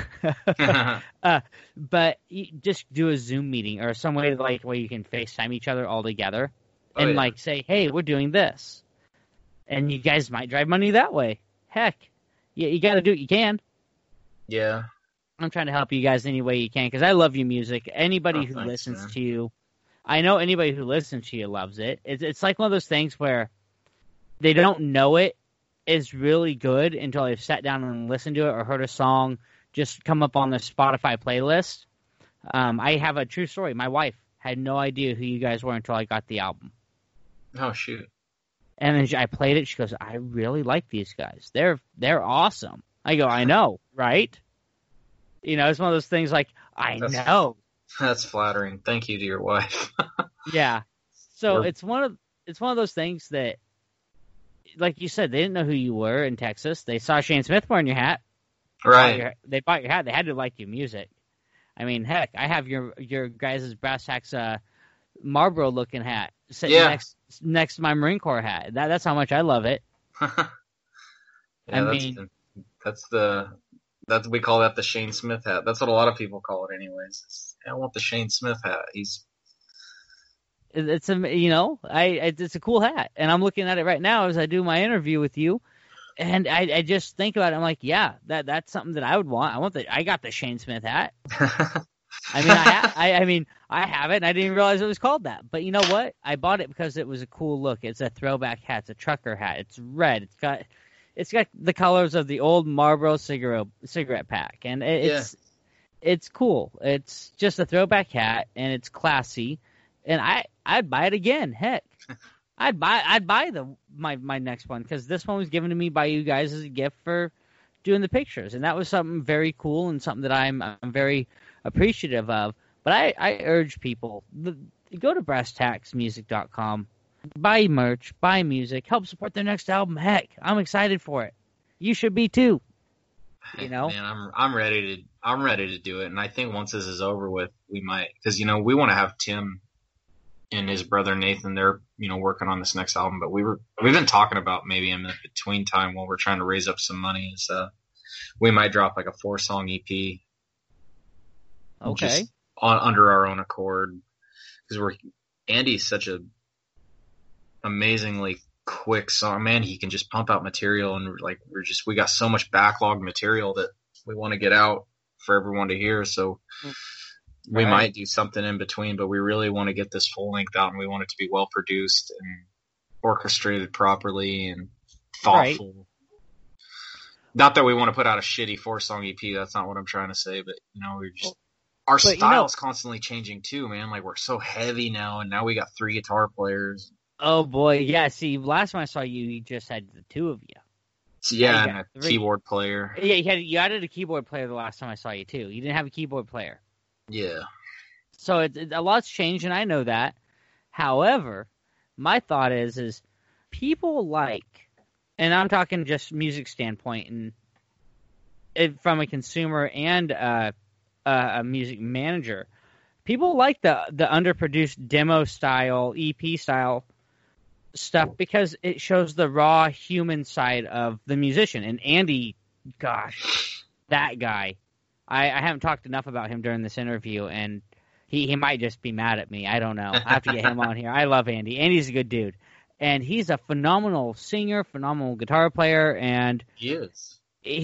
But just do a Zoom meeting or some way like where you can FaceTime each other all together and like say, hey, we're doing this. And you guys might drive money that way. Heck, you got to do what you can. Yeah. I'm trying to help you guys any way you can because I love your music. Anybody who listens to you, I know anybody who listens to you loves it. It's like one of those things where they don't know it is really good until they've sat down and listened to it or heard a song just come up on the Spotify playlist. I have a true story. My wife had no idea who you guys were until I got the album. Oh, shoot. And then I played it. She goes, I really like these guys. They're awesome. I go, I know, right? You know, it's one of those things like, I know. That's flattering. Thank you to your wife. Yeah. So it's one of those things that, like you said, they didn't know who you were in Texas. They saw Shane Smith wearing your hat. Right. They bought your hat. They had to like your music. I mean, heck, I have your guys' Brass Tacks Marlboro looking hat sitting next to my Marine Corps hat. That's how much I love it. We call that the Shane Smith hat. That's what a lot of people call it, anyways. I want the Shane Smith hat. It's a cool hat, and I'm looking at it right now as I do my interview with you, and I just think about it. I'm like, yeah, that's something that I would want. I got the Shane Smith hat. I have it, and I didn't realize it was called that. But you know what? I bought it because it was a cool look. It's a throwback hat. It's a trucker hat. It's red. It's got the colors of the old Marlboro cigarette pack, and it's cool. It's just a throwback hat, and it's classy. And I'd buy it again. Heck, I'd buy my next one because this one was given to me by you guys as a gift for doing the pictures, and that was something very cool and something that I'm very appreciative of. But I urge people go to BrassTacksMusic.com, buy merch, buy music, help support their next album. Heck, I'm excited for it. You should be too. You know, man, I'm ready to do it, and I think once this is over with, we might, because we want to have Tim and his brother Nathan, they're working on this next album. But we've been talking about maybe in the between time while we're trying to raise up some money is we might drop like a 4-song EP. Okay. Just under our own accord, because Andy's such a amazingly quick song, man. He can just pump out material, and we got so much backlog material that we want to get out for everyone to hear. So we might do something in between, but we really want to get this full length out, and we want it to be well produced and orchestrated properly and thoughtful. Right. Not that we want to put out a shitty 4-song EP. That's not what I'm trying to say, but our style's constantly changing too, man. Like, we're so heavy now, and now we got 3 guitar players. Oh boy, yeah. See, last time I saw you, you just had the 2 of you. So, and a keyboard player. Yeah, you added a keyboard player the last time I saw you too. You didn't have a keyboard player. Yeah. So a lot's changed, and I know that. However, my thought is people like, and I'm talking just music standpoint, and from a consumer and a music manager, people like the underproduced demo style, EP style stuff because it shows the raw human side of the musician. And Andy, gosh, that guy. I haven't talked enough about him during this interview, and he might just be mad at me. I don't know. I have to get him on here. I love Andy. Andy's a good dude. And he's a phenomenal singer, phenomenal guitar player, and he is.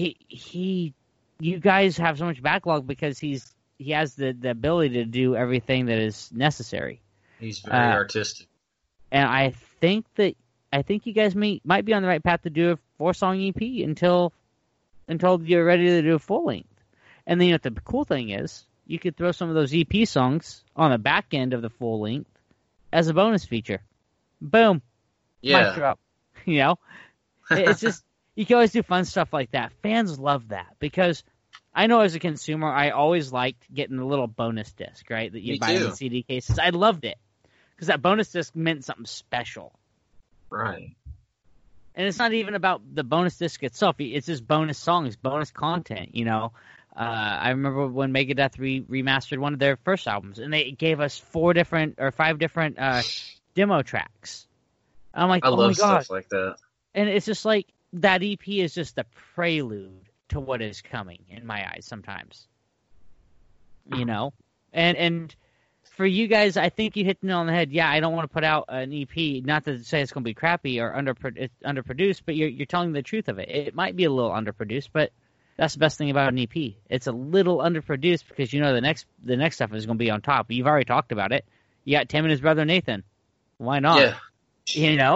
You guys have so much backlog because he has the ability to do everything that is necessary. He's very artistic. And I think you guys might be on the right path to do a 4-song EP until you're ready to do a full length. And then the cool thing is you could throw some of those EP songs on the back end of the full length as a bonus feature. Boom. Yeah. Mic drop. It's just, you can always do fun stuff like that. Fans love that because I know as a consumer, I always liked getting the little bonus disc, right? That you buy in the CD cases. I loved it because that bonus disc meant something special. Right. And it's not even about the bonus disc itself. It's just bonus songs, bonus content, I remember when Megadeth remastered one of their first albums, and they gave us 5 different demo tracks. I'm like, I love stuff like that. And it's just like that EP is just a prelude to what is coming in my eyes sometimes. And for you guys, I think you hit the nail on the head. Yeah, I don't want to put out an EP, not to say it's going to be crappy or underproduced, but you're telling the truth of it. It might be a little underproduced, but that's the best thing about an EP. It's a little underproduced because the next stuff is going to be on top. You've already talked about it. You got Tim and his brother Nathan. Why not? Yeah.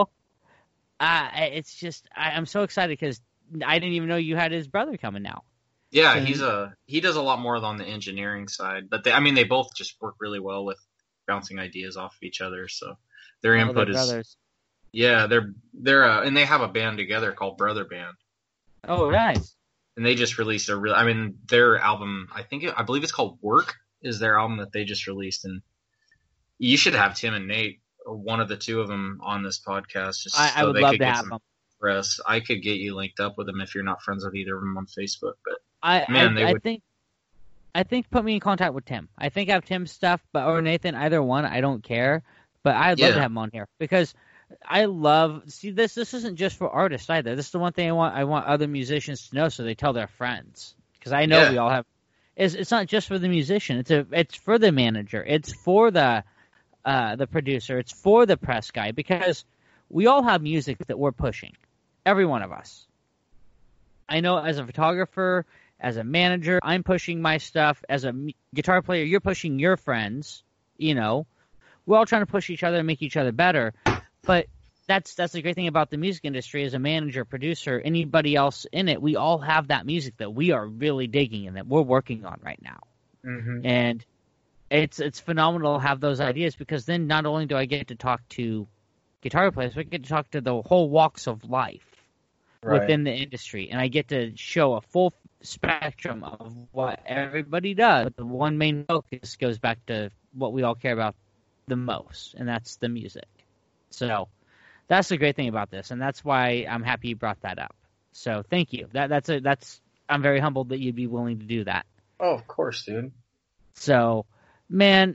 It's just I'm so excited because I didn't even know you had his brother coming now. Yeah, he does a lot more on the engineering side, but they both just work really well with bouncing ideas off of each other. So their input is brothers. Yeah, they're and they have a band together called Brother Band. Oh, nice. And they just released their album. I believe it's called Work. Is their album that they just released, and you should have Tim and Nate, or one of the 2 of them, on this podcast. Just I would love to have them. Press. I could get you linked up with them if you're not friends with either of them on Facebook. But I think put me in contact with Tim. I think I have Tim's stuff, or Nathan, either one. I don't care, but I'd love to have him on here because I love this. This isn't just for artists either. This is the one thing I want other musicians to know, so they tell their friends. Because I know we all have. It's not just for the musician. It's for the manager. It's for the producer. It's for the press guy because we all have music that we're pushing. Every one of us. I know as a photographer, as a manager, I'm pushing my stuff. As a guitar player, you're pushing your friends. We're all trying to push each other and make each other better. But that's the great thing about the music industry. As a manager, producer, anybody else in it, we all have that music that we are really digging and that we're working on right now. Mm-hmm. And it's phenomenal to have those ideas because then not only do I get to talk to guitar players, but I get to talk to the whole walks of life within the industry. And I get to show a full spectrum of what everybody does. But the one main focus goes back to what we all care about the most, and that's the music. So that's the great thing about this, and that's why I'm happy you brought that up. So thank you. I'm very humbled that you'd be willing to do that. Oh, of course, dude. So, man,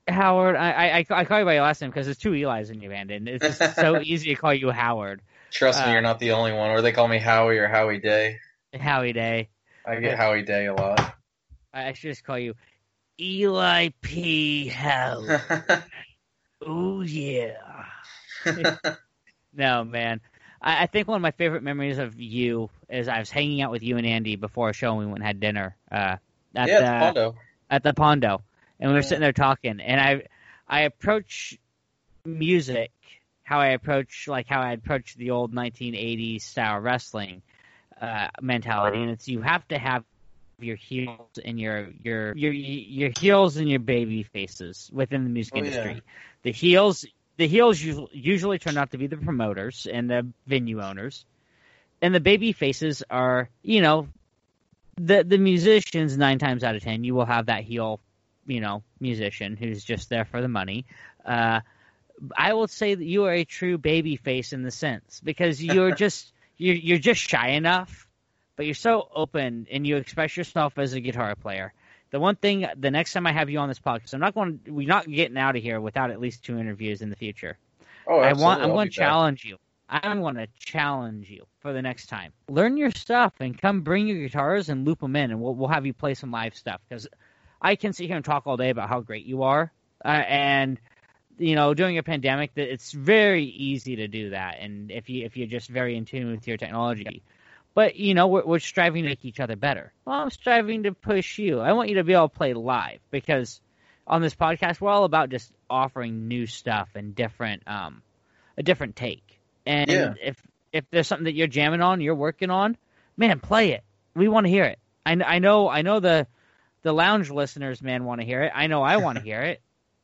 Howard. I call you by your last name because there's two Eli's in your band, and it's just so easy to call you Howard. Trust me, you're not the only one. Or they call me Howie or Howie Day. Howie Day. I get Howie Day a lot. I should just call you Eli P. Howard. Oh yeah. No, man. I think one of my favorite memories of you is I was hanging out with you and Andy before a show, and we went and had dinner at the Pondo, and we were sitting there talking. And I approach music how I approach the old 1980s style wrestling mentality, and it's you have to have your heels and your heels and your baby faces within the music industry. Yeah. The heels usually turn out to be the promoters and the venue owners, and the baby faces are, the musicians. 9 times out of 10, you will have that heel, musician who's just there for the money. I will say that you are a true baby face in the sense because you're just you're just shy enough, but you're so open and you express yourself as a guitar player. The one thing, the next time I have you on this podcast, we're not getting out of here without at least 2 interviews in the future. Oh, absolutely. I'm going to challenge you. I'm going to challenge you for the next time. Learn your stuff and come bring your guitars and loop them in, and we'll have you play some live stuff because I can sit here and talk all day about how great you are, and during a pandemic, it's very easy to do that, and if you're just very in tune with your technology. But, we're striving to make each other better. Well, I'm striving to push you. I want you to be able to play live because on this podcast, we're all about just offering new stuff and a different take. And if there's something that you're jamming on, you're working on, man, play it. We want to hear it. I know the lounge listeners, man, want to hear it. I know I want to hear it.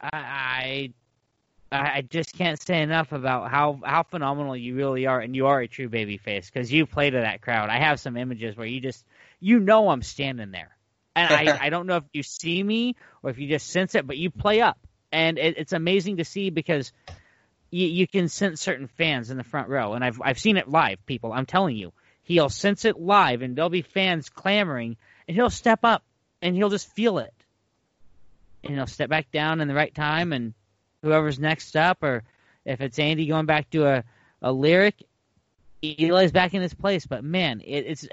I just can't say enough about how phenomenal you really are, and you are a true baby face because you play to that crowd. I have some images where I'm standing there, and I don't know if you see me or if you just sense it, but you play up, and it's amazing to see because you can sense certain fans in the front row, and I've seen it live, people. I'm telling you, he'll sense it live, and there'll be fans clamoring, and he'll step up, and he'll just feel it, and he'll step back down in the right time, and whoever's next up, or if it's Andy going back to a lyric, Eli's back in his place. But man, it's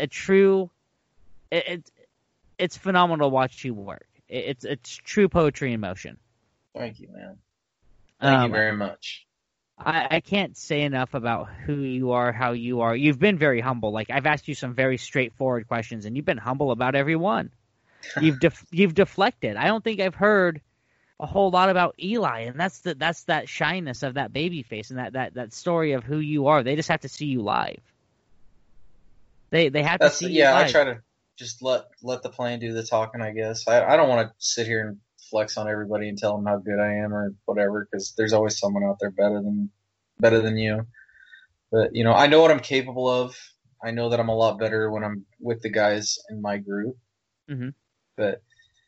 phenomenal to watch you work. It's true poetry in motion. Thank you, man. Thank you very much. I can't say enough about who you are, how you are. You've been very humble. Like I've asked you some very straightforward questions, and you've been humble about every one. You've deflected. I don't think I've heard a whole lot about Eli, and that's that shyness of that baby face and that story of who you are. They just have to see you live. They have to see you live. I try to just let the playing do the talking, I guess. I don't want to sit here and flex on everybody and tell them how good I am or whatever, because there's always someone out there better than you. But I know what I'm capable of. I know that I'm a lot better when I'm with the guys in my group. Mm-hmm. But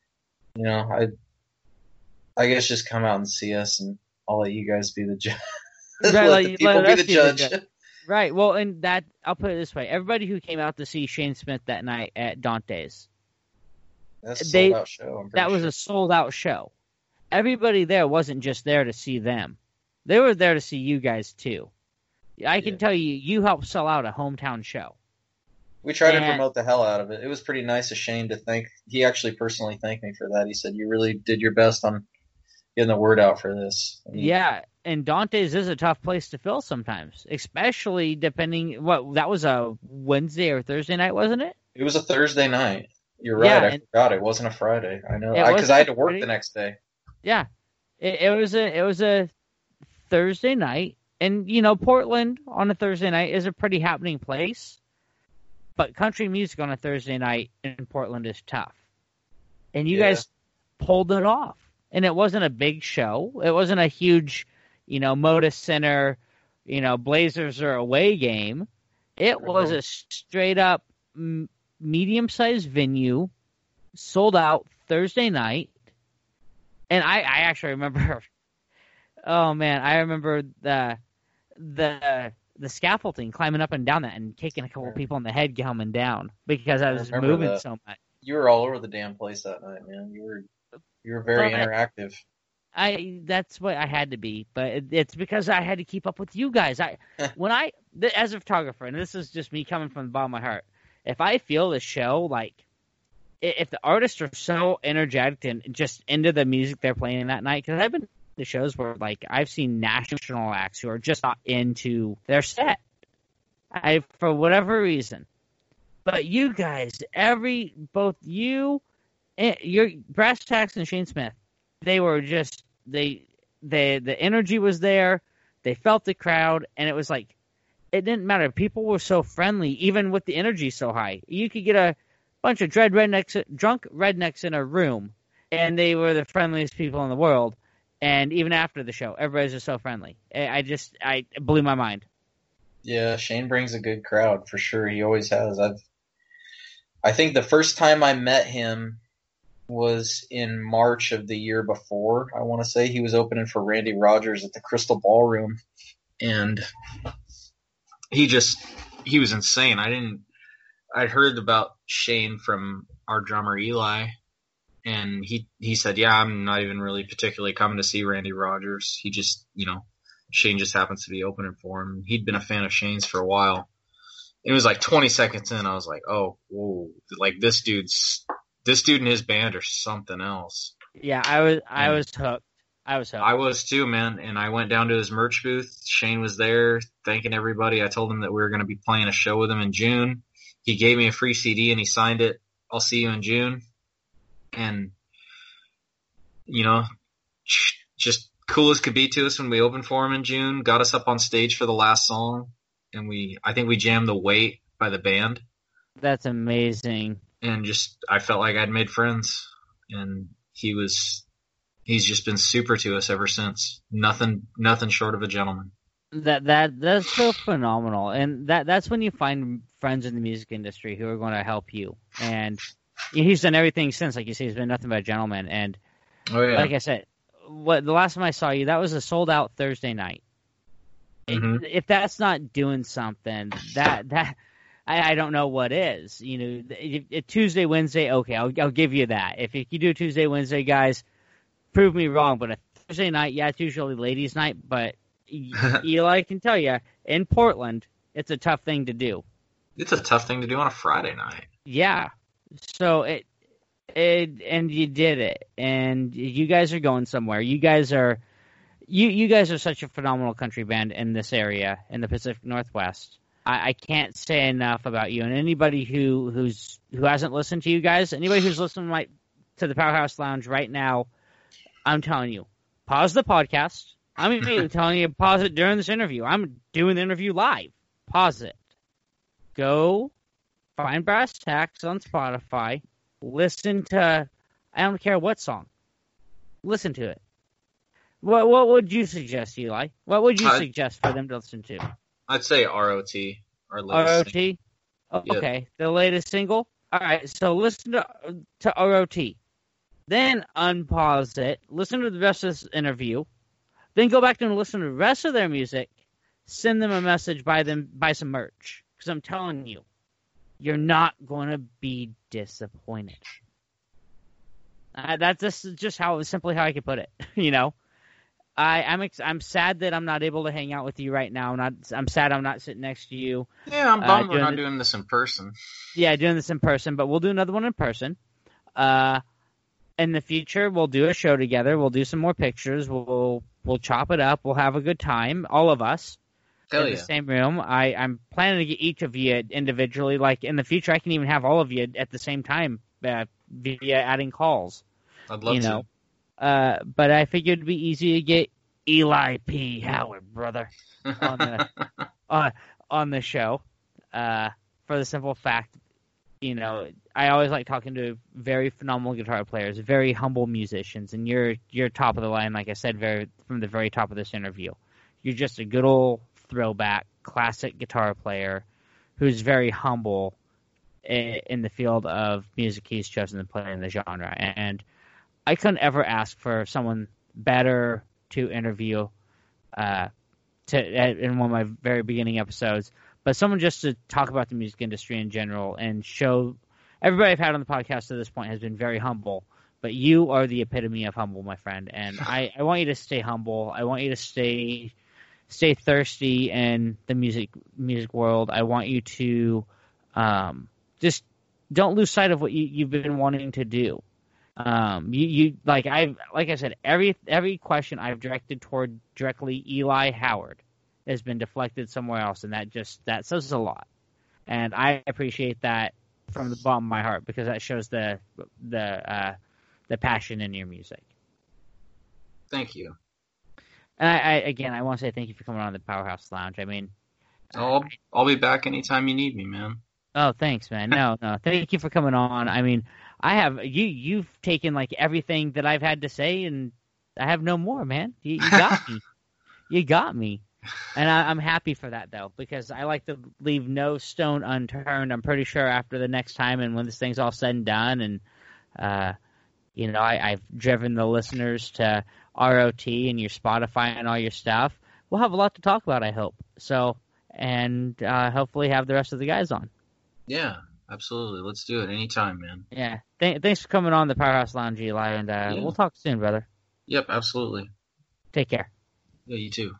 I guess just come out and see us, and I'll let you guys be the judge. Let the people be the judge. Right. Well, and that I'll put it this way: everybody who came out to see Shane Smith that night at Dante's, that's a sold out show. That was a sold out show. Everybody there wasn't just there to see them; they were there to see you guys too. I can tell you helped sell out a hometown show. We tried to promote the hell out of it. It was pretty nice of Shane to thank. He actually personally thanked me for that. He said, "You really did your best on getting the word out for this." And Dante's is a tough place to fill sometimes, especially depending that was a Wednesday or Thursday night, wasn't it? It was a Thursday night. You're right. I forgot it wasn't a Friday. I know because I had to work the next day. Yeah, it was a Thursday night, and Portland on a Thursday night is a pretty happening place, but country music on a Thursday night in Portland is tough, and you guys pulled it off. And it wasn't a big show. It wasn't a huge, Moda Center, Blazers or away game. It was a straight up medium-sized venue, sold out Thursday night. And I actually remember, oh man, I remember the scaffolding, climbing up and down that and kicking a couple of people in the head coming down because I was moving so much. You were all over the damn place that night, man. You were very interactive. That's what I had to be, but it's because I had to keep up with you guys. As a photographer, and this is just me coming from the bottom of my heart, if I feel the show, like, if the artists are so energetic and just into the music they're playing that night, because I've been to shows where, like, I've seen national acts who are just not into their set, for whatever reason. But you guys, both you, your Brass Tacks and Shane Smith, they were just the energy was there. They felt the crowd, and it was like it didn't matter. People were so friendly, even with the energy so high. You could get a bunch of drunk rednecks in a room, and they were the friendliest people in the world. And even after the show, everybody's just so friendly. It blew my mind. Yeah, Shane brings a good crowd for sure. He always has. I think the first time I met him was in March of the year before. I want to say he was opening for Randy Rogers at the Crystal Ballroom, and he was insane. I'd heard about Shane from our drummer Eli, and he said, yeah, I'm not even really particularly coming to see Randy Rogers. He just, Shane just happens to be opening for him. He'd been a fan of Shane's for a while. It was like 20 seconds in, I was like, oh, whoa, like this dude and his band are something else. Yeah, I was hooked. I was too, man. And I went down to his merch booth. Shane was there thanking everybody. I told him that we were going to be playing a show with him in June. He gave me a free CD and he signed it. I'll see you in June. And, just cool as could be to us when we opened for him in June, got us up on stage for the last song. And I think we jammed The Weight by the band. That's amazing. And I felt like I'd made friends. And he's just been super to us ever since. Nothing short of a gentleman. That's so phenomenal. And that's when you find friends in the music industry who are going to help you. And he's done everything since, like you say, he's been nothing but a gentleman. And like I said, the last time I saw you, that was a sold out Thursday night. Mm-hmm. If that's not doing something, that I don't know what is. Tuesday, Wednesday, okay, I'll give you that. If you do Tuesday, Wednesday, guys, prove me wrong. But a Thursday night, yeah, it's usually ladies' night. But Eli can tell you, in Portland, it's a tough thing to do. It's a tough thing to do on a Friday night. Yeah. So and you did it, and you guys are going somewhere. You guys are such a phenomenal country band in this area, in the Pacific Northwest. I can't say enough about you. And anybody who hasn't listened to you guys, anybody who's listening to the Powerhouse Lounge right now, I'm telling you, pause the podcast. I'm even telling you, pause it during this interview. I'm doing the interview live. Pause it. Go find Brass Tacks on Spotify. Listen to, I don't care what song. Listen to it. What would you suggest, Eli? What would you suggest for them to listen to? I'd say ROT. ROT? Oh, okay. Yep. The latest single? All right, so listen to ROT. Then unpause it. Listen to the rest of this interview. Then go back and listen to the rest of their music. Send them a message, buy some merch. Because I'm telling you, you're not going to be disappointed. That's just simply how I could put it. I'm sad that I'm not able to hang out with you right now. I'm sad I'm not sitting next to you. Yeah, I'm bummed we're not doing this in person. Yeah, doing this in person, but we'll do another one in person. In the future, we'll do a show together. We'll do some more pictures. We'll chop it up. We'll have a good time, all of us. Hell in the same room. I'm planning to get each of you individually. Like in the future, I can even have all of you at the same time via adding calls. I'd love to. But I figured it'd be easy to get Eli P. Howard, brother, on the show. For the simple fact, I always like talking to very phenomenal guitar players, very humble musicians, and you're top of the line, like I said, from the very top of this interview. You're just a good old throwback, classic guitar player who's very humble in the field of music he's chosen to play in the genre. And I couldn't ever ask for someone better to interview in one of my very beginning episodes, but someone just to talk about the music industry in general and show everybody I've had on the podcast to this point has been very humble, But you are the epitome of humble, my friend. And I want you to stay humble. I want you to stay thirsty in the music world. I want you to just don't lose sight of what you've been wanting to do. Like I said, every question I've directed toward directly Eli Howard has been deflected somewhere else, and that says a lot. And I appreciate that from the bottom of my heart, because that shows the passion in your music. Thank you. And I want to say thank you for coming on the Powerhouse Lounge. I mean, I'll be back anytime you need me, man. Oh, thanks, man. No, thank you for coming on. I mean, you've taken like everything that I've had to say, and I have no more, man. You got me. You got me. And I'm happy for that, though, because I like to leave no stone unturned. I'm pretty sure after the next time, and when this thing's all said and done, and I've driven the listeners to ROT and your Spotify and all your stuff, we'll have a lot to talk about, I hope. So, and hopefully have the rest of the guys on. Yeah, absolutely. Let's do it anytime, man. Yeah. Thanks for coming on the Powerhouse Lounge, Eli, and we'll talk soon, brother. Yep, absolutely. Take care. Yeah, you too.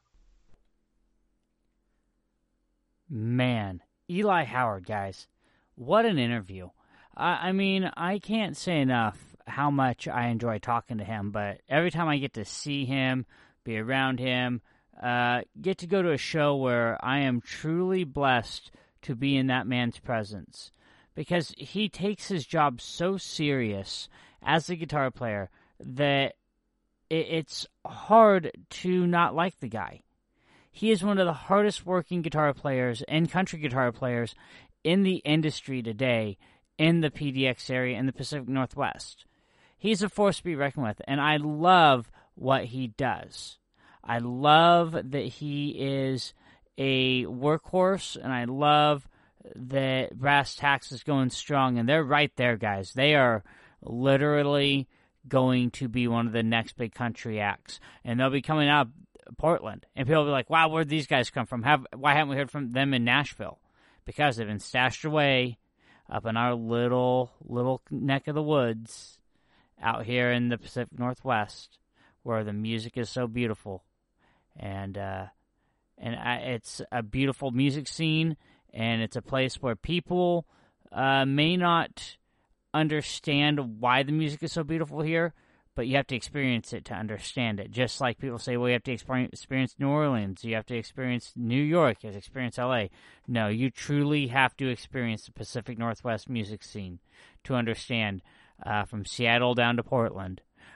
Man, Eli Howard, guys. What an interview. I mean, I can't say enough how much I enjoy talking to him, but every time I get to see him, be around him, get to go to a show where I am truly blessed to be in that man's presence, because he takes his job so serious as a guitar player that it's hard to not like the guy. He is one of the hardest working guitar players and country guitar players in the industry today in the PDX area in the Pacific Northwest. He's a force to be reckoned with, and I love what he does. I love that he is a workhorse, and I love that Brass Tacks is going strong, and they're right there, guys. They are literally going to be one of the next big country acts, and they'll be coming out of Portland, and people will be like, wow, where'd these guys come from? Why haven't we heard from them in Nashville? Because they've been stashed away up in our little neck of the woods out here in the Pacific Northwest, where the music is so beautiful, and it's a beautiful music scene, and it's a place where people may not understand why the music is so beautiful here, but you have to experience it to understand it. Just like people say, well, you have to experience New Orleans, you have to experience New York, you have to experience LA. No, you truly have to experience the Pacific Northwest music scene to understand from Seattle down to Portland.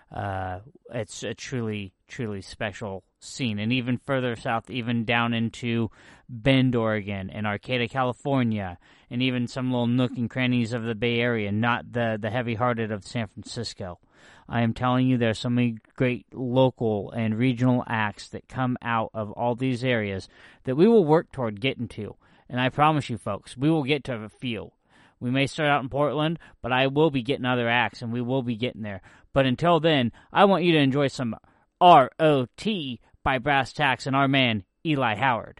It's a truly, truly special scene. And even further south, even down into Bend, Oregon, and Arcata, California, and even some little nook and crannies of the Bay Area, not the heavy-hearted of San Francisco. I am telling you, there's so many great local and regional acts that come out of all these areas that we will work toward getting to. And I promise you, folks, we will get to a few. We may start out in Portland, but I will be getting other acts, and we will be getting there. But until then, I want you to enjoy some ROT by Brass Tacks and our man, Eli Howard.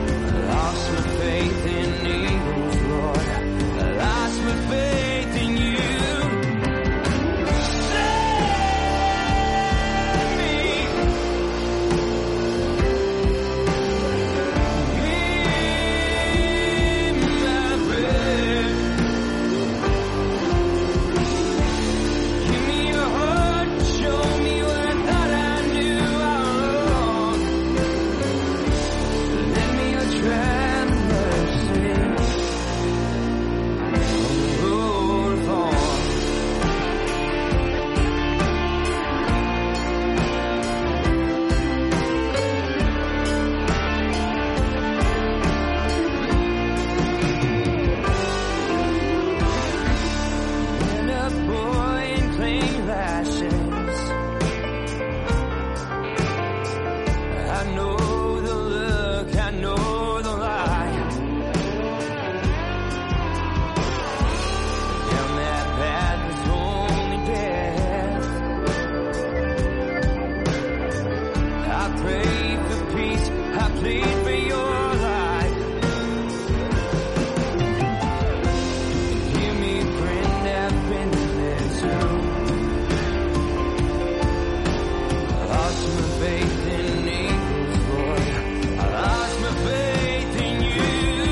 Faith in Eagles, Lord. I lost my faith in you. burning lashes. I know the look, I know the lie. Down that path is only death. I pray for peace, I plead for your life. Give me a friend, I've been there too. I lost my faith in angels, Lord. I lost my faith in you.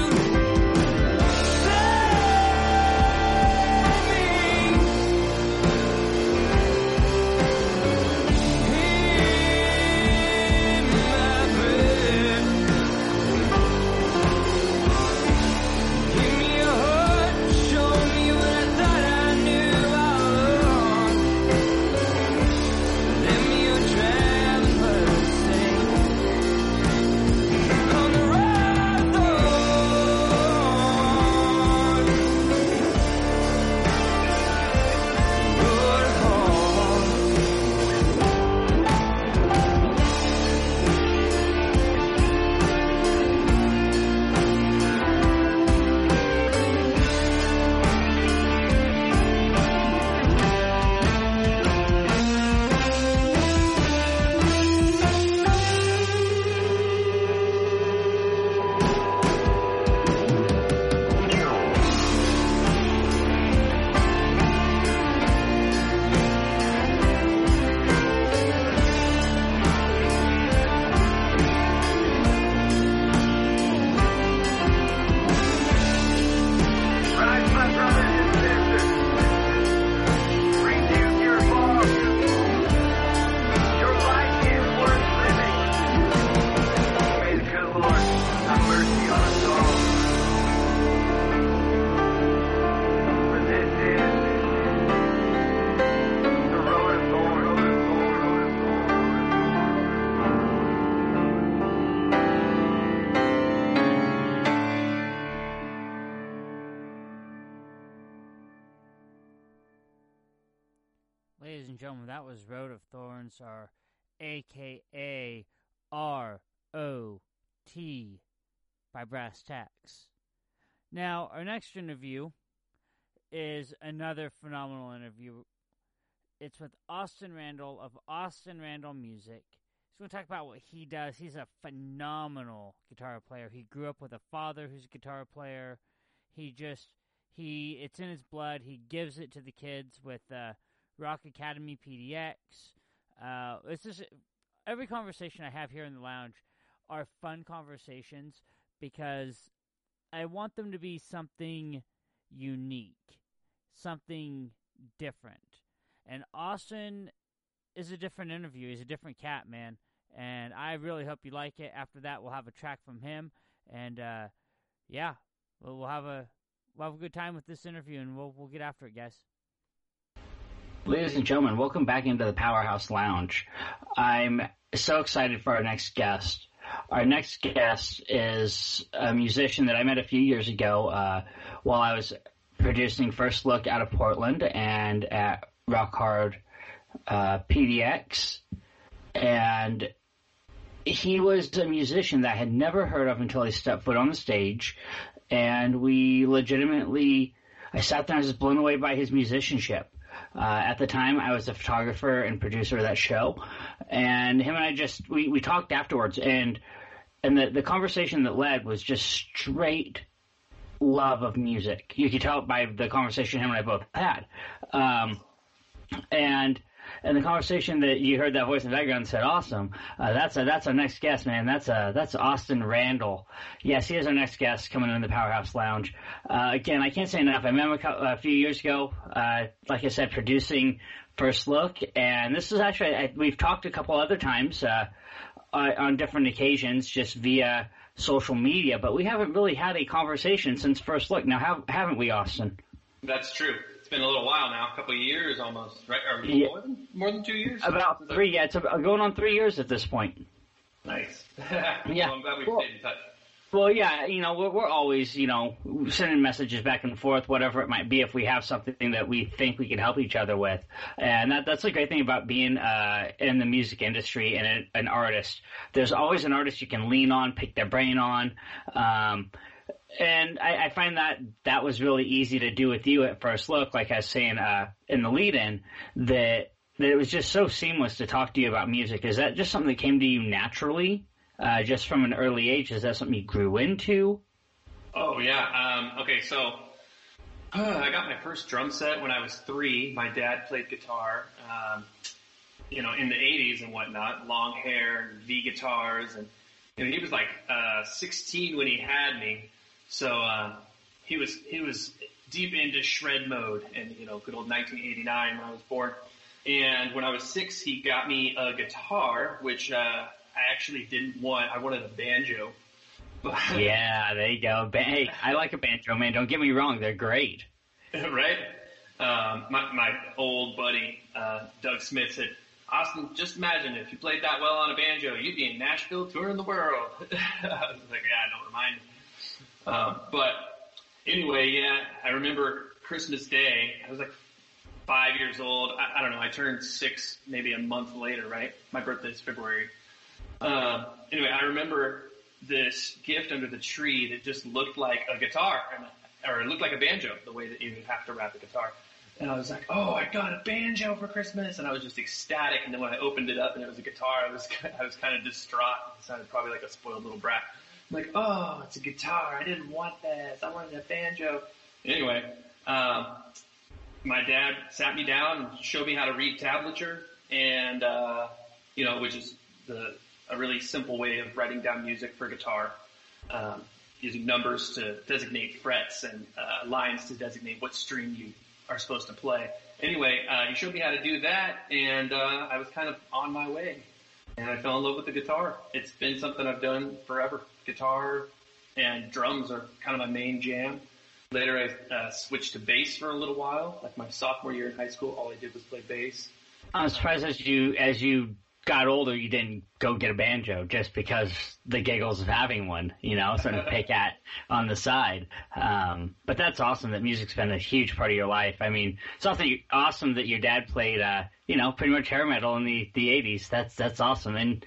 Ladies and gentlemen, that was Road of Thorns, or AKA R.O.T. by Brass Tacks. Now, our next interview is another phenomenal interview. It's with Austin Randall of Austin Randall Music. He's going to talk about what he does. He's a phenomenal guitar player. He grew up with a father who's a guitar player. It's in his blood. He gives it to the kids with Rock Academy PDX. It's just every conversation I have here in the lounge are fun conversations because I want them to be something unique, something different. And Austin is a different interview. He's a different cat, man. And I really hope you like it. After that, we'll have a track from him. And, we'll have a good time with this interview, and we'll get after it, guys. Ladies and gentlemen, welcome back into the Powerhouse Lounge. I'm so excited for our next guest. Our next guest is a musician that I met a few years ago while I was producing First Look out of Portland and at Rock Hard PDX. And he was a musician that I had never heard of until he stepped foot on the stage. And I sat there and was blown away by his musicianship. At the time, I was a photographer and producer of that show, and him and I we talked afterwards, and the conversation that led was just straight love of music. You could tell by the conversation him and I both had, and the conversation that you heard that voice in the background said, "Awesome, that's our next guest, man. That's Austin Randall. Yes, he is our next guest coming in the Powerhouse Lounge. Again, I can't say enough. I met him a few years ago, like I said, producing First Look, and this is actually we've talked a couple other times on different occasions, just via social media, but we haven't really had a conversation since First Look. Now, haven't we, Austin? That's true. It's been a little while now, a couple of years almost, right? Or more than 2 years? About 3, yeah. It's going on 3 years at this point. Nice. Yeah. Well, I'm glad we stayed in touch. Well, yeah, we're always, sending messages back and forth, whatever it might be, if we have something that we think we can help each other with. And that's the great thing about being in the music industry and an artist. There's always an artist you can lean on, pick their brain on. And I find that was really easy to do with you at first look, like I was saying in the lead-in, that it was just so seamless to talk to you about music. Is that just something that came to you naturally? Just from an early age, is that something you grew into? Oh, yeah. Okay, so I got my first drum set when I was 3. My dad played guitar, in the 80s and whatnot, long hair and V guitars. And he was like 16 when he had me. So he was deep into shred mode and, good old 1989 when I was born. And when I was 6, he got me a guitar, which I actually didn't want. I wanted a banjo. But yeah, there you go. Hey, I like a banjo, man. Don't get me wrong. They're great. Right? My old buddy, Doug Smith, said, Austin, just imagine if you played that well on a banjo, you'd be in Nashville touring the world. I was like, yeah, don't remind me. But anyway, yeah, I remember Christmas Day. I was like 5 years old. I don't know. I turned 6 maybe a month later, right? My birthday's February. Anyway, I remember this gift under the tree that just looked like a guitar, or it looked like a banjo, the way that you have to wrap a guitar. And I was like, oh, I got a banjo for Christmas. And I was just ecstatic. And then when I opened it up and it was a guitar, I was kind of distraught. It sounded probably like a spoiled little brat. I'm like, oh, it's a guitar. I didn't want this. I wanted a banjo. Anyway, my dad sat me down and showed me how to read tablature, and which is a really simple way of writing down music for guitar, using numbers to designate frets and lines to designate what string you are supposed to play. Anyway, he showed me how to do that, and I was kind of on my way, and I fell in love with the guitar. It's been something I've done forever. Guitar and drums are kind of my main jam. Later, I switched to bass for a little while. Like my sophomore year in high school, all I did was play bass. I'm surprised as you got older, you didn't go get a banjo just because the giggles of having one, something to pick at on the side. But that's awesome that music's been a huge part of your life. I mean, it's also awesome that your dad played, pretty much hair metal in the 80s. That's awesome. And,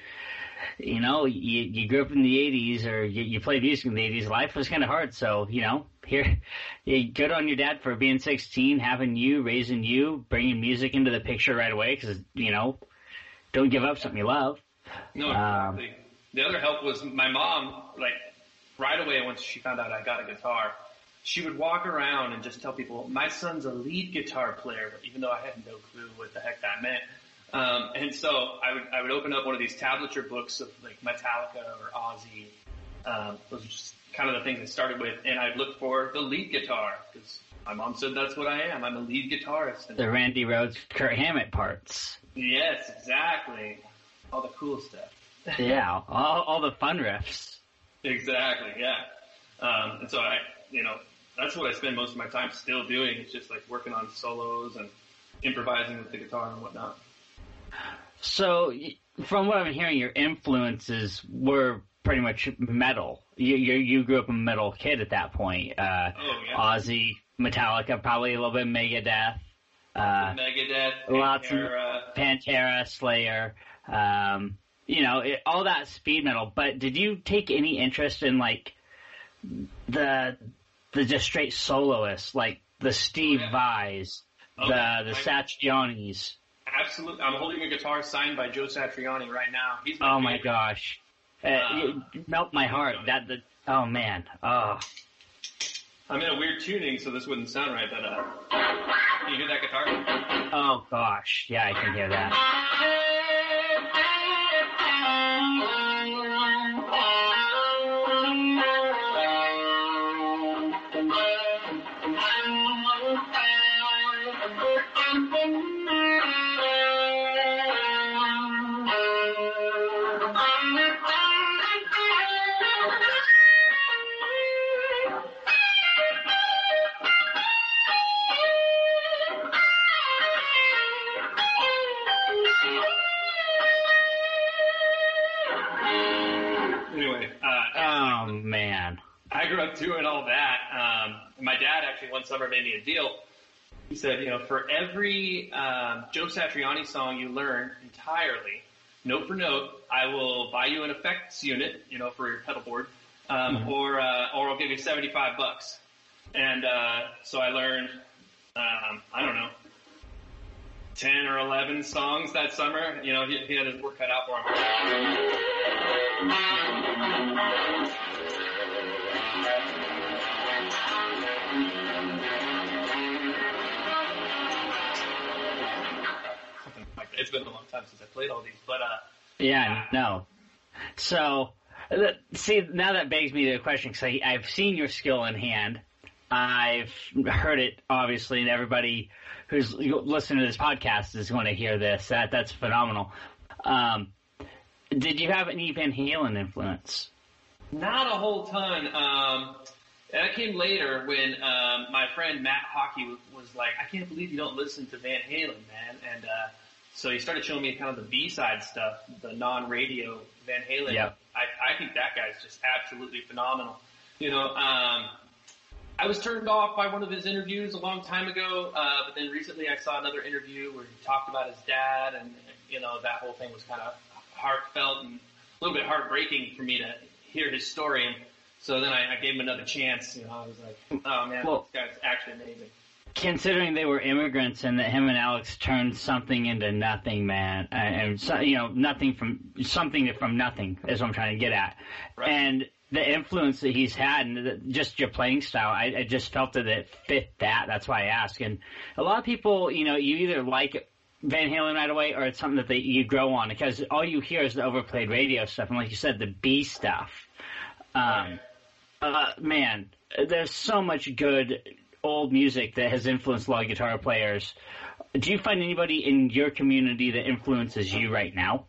you grew up in the 80s, or you played music in the 80s. Life was kind of hard. So, here, good on your dad for being 16, having you, raising you, bringing music into the picture right away. Cause, don't give up something you love. No, exactly. The other help was my mom, like, right away once she found out I got a guitar, she would walk around and just tell people, my son's a lead guitar player, even though I had no clue what the heck that meant. And so I would open up one of these tablature books of, like, Metallica or Ozzy. Those are just kind of the things I started with. And I'd look for the lead guitar, because my mom said that's what I am. I'm a lead guitarist. And the Randy Rhoads, Kurt Hammett parts. Yes, exactly. All the cool stuff. Yeah, all the fun riffs. Exactly, yeah. And so that's what I spend most of my time still doing. It's just like working on solos and improvising with the guitar and whatnot. So, from what I'm hearing, your influences were pretty much metal. You grew up a metal kid at that point. Yeah. Ozzy, Metallica, probably a little bit of Megadeth. Megadeth, lots Pantera. of Pantera, Slayer, all that speed metal. But did you take any interest in like the just straight soloists, like the Steve Vais, the Satrianis? Absolutely, I'm holding a guitar signed by Joe Satriani right now. He's my favorite. My gosh, you melt my heart. Oh man, oh. I'm in a weird tuning, so this wouldn't sound right, but can you hear that guitar? Oh gosh, yeah, I can hear that. man. I grew up doing all that. My dad actually one summer made me a deal. He said, for every Joe Satriani song you learn entirely, note for note, I will buy you an effects unit, for your pedal board, or I'll give you $75. And so I learned, I don't know, 10 or 11 songs that summer. He had his work cut out for him. It's been a long time since I played all these, but no. So, see, now that begs me to a question, because I've seen your skill in hand. I've heard it, obviously, and everybody who's listening to this podcast is going to hear this. That's phenomenal. Did you have any Van Halen influence? Not a whole ton. That came later when my friend Matt Hockey was like, I can't believe you don't listen to Van Halen, man. And so he started showing me kind of the B-side stuff, the non-radio Van Halen. Yep. I think that guy's just absolutely phenomenal. I was turned off by one of his interviews a long time ago, but then recently I saw another interview where he talked about his dad, and that whole thing was kind of heartfelt and a little bit heartbreaking for me to hear his story. And so then I gave him another chance. I was like, oh man, this guy's actually amazing. Considering they were immigrants and that him and Alex turned something into nothing, man, and nothing from something from nothing is what I'm trying to get at. Right. And the influence that he's had and just your playing style, I just felt that it fit that. That's why I ask. And a lot of people, you either like Van Halen right away or it's something that you grow on, because all you hear is the overplayed radio stuff. And like you said, the B stuff. Man, there's so much good old music that has influenced a lot of guitar players. Do you find anybody in your community that influences you right now?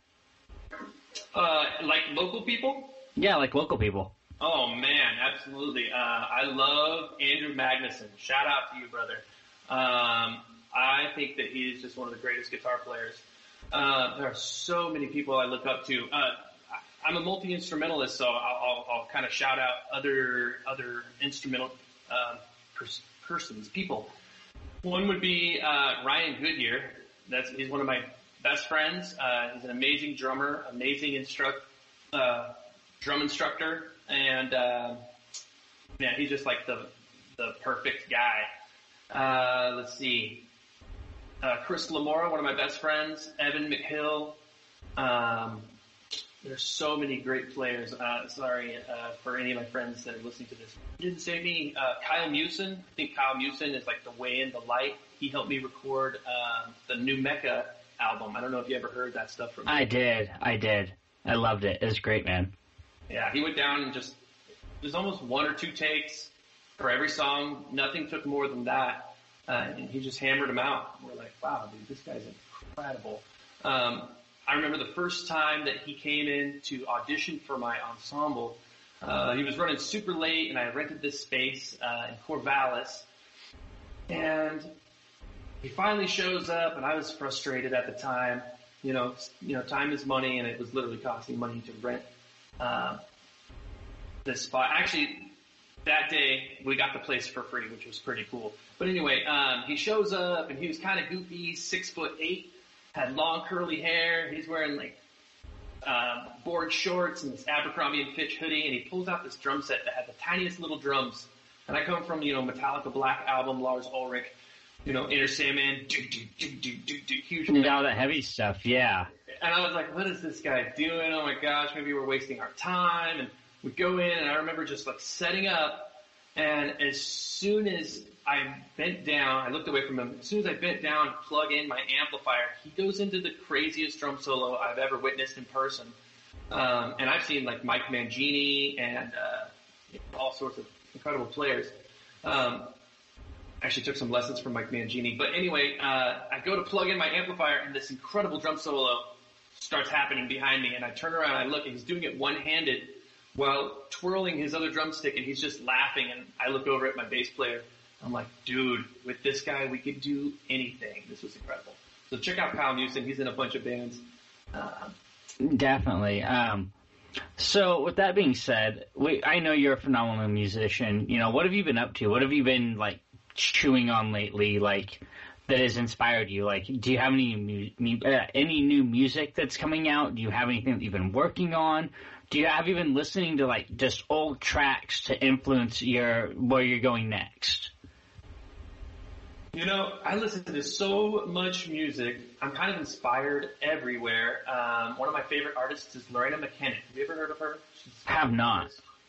Like local people? Yeah, like local people. Oh, man, absolutely. I love Andrew Magnuson. Shout out to you, brother. I think that he is just one of the greatest guitar players. There are so many people I look up to. I'm a multi-instrumentalist, so I'll kind of shout out other instrumental people. One would be Ryan Goodyear. He's one of my best friends. He's an amazing drummer, amazing drum instructor, and man, he's just like the perfect guy. Let's see, Chris Lamora, one of my best friends, Evan McHill. There's so many great players. Sorry for any of my friends that are listening to this. You didn't say me. Kyle Mewson. I think Kyle Mewson is like the way in the light. He helped me record the New Mecca album. I don't know if you ever heard that stuff from him. I did. I loved it. It was great, man. Yeah, he went down and there's almost one or two takes for every song. Nothing took more than that. And he just hammered them out. We're like, wow, dude, this guy's incredible. I remember the first time that he came in to audition for my ensemble. He was running super late, and I rented this space in Corvallis. And he finally shows up, and I was frustrated at the time. Time is money, and it was literally costing money to rent this spot. Actually, that day we got the place for free, which was pretty cool. But anyway, he shows up, and he was kind of goofy, 6'8". Had long curly hair. He's wearing like board shorts and this Abercrombie & Fitch hoodie, and he pulls out this drum set that had the tiniest little drums. And I come from Metallica Black Album, Lars Ulrich, Inner Sandman, huge. And all that heavy stuff, yeah. And I was like, what is this guy doing? Oh my gosh, maybe we're wasting our time. And we go in, and I remember just like setting up, and as soon as I bent down, I looked away from him. As soon as I bent down to plug in my amplifier, he goes into the craziest drum solo I've ever witnessed in person. And I've seen like Mike Mangini and all sorts of incredible players. Actually took some lessons from Mike Mangini. But anyway, I go to plug in my amplifier, and this incredible drum solo starts happening behind me. And I turn around, and I look, and he's doing it one-handed while twirling his other drumstick, and he's just laughing. And I look over at my bass player. I'm like, dude, with this guy, we could do anything. This was incredible. So check out Kyle Mewson. He's in a bunch of bands. Definitely. So, with that being said, I know you're a phenomenal musician. You know, what have you been up to? What have you been, like, chewing on lately, like, that has inspired you? Like, do you have any new music that's coming out? Do you have anything that you've been working on? Have you been listening to, like, just old tracks to influence where you're going next? You know, I listen to so much music. I'm kind of inspired everywhere. One of my favorite artists is Lorena McKennitt. Have you ever heard of her? Have not.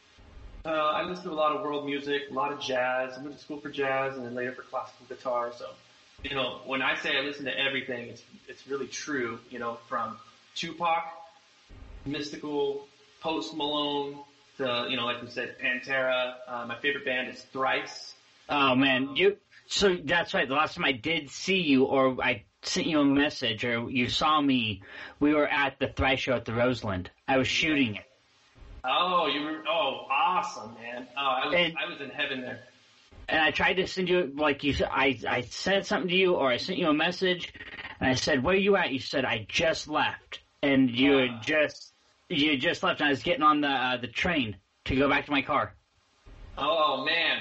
I listen to a lot of world music, a lot of jazz. I went to school for jazz and then later for classical guitar. So, you know, when I say I listen to everything, it's really true. You know, from Tupac, Mystical, Post Malone, to, you know, like we said, Pantera. My favorite band is Thrice. Oh, man. So that's right. The last time I did see you, or I sent you a message, or you saw me, we were at the Thrice show at the Roseland. I was shooting it. Oh, awesome, man. Oh, I was in heaven there. And I tried to send you, like you said, I said something to you, or I sent you a message, and I said, "Where are you at?" You said, "I just left," and you had just left, and I was getting on the train to go back to my car. Oh man,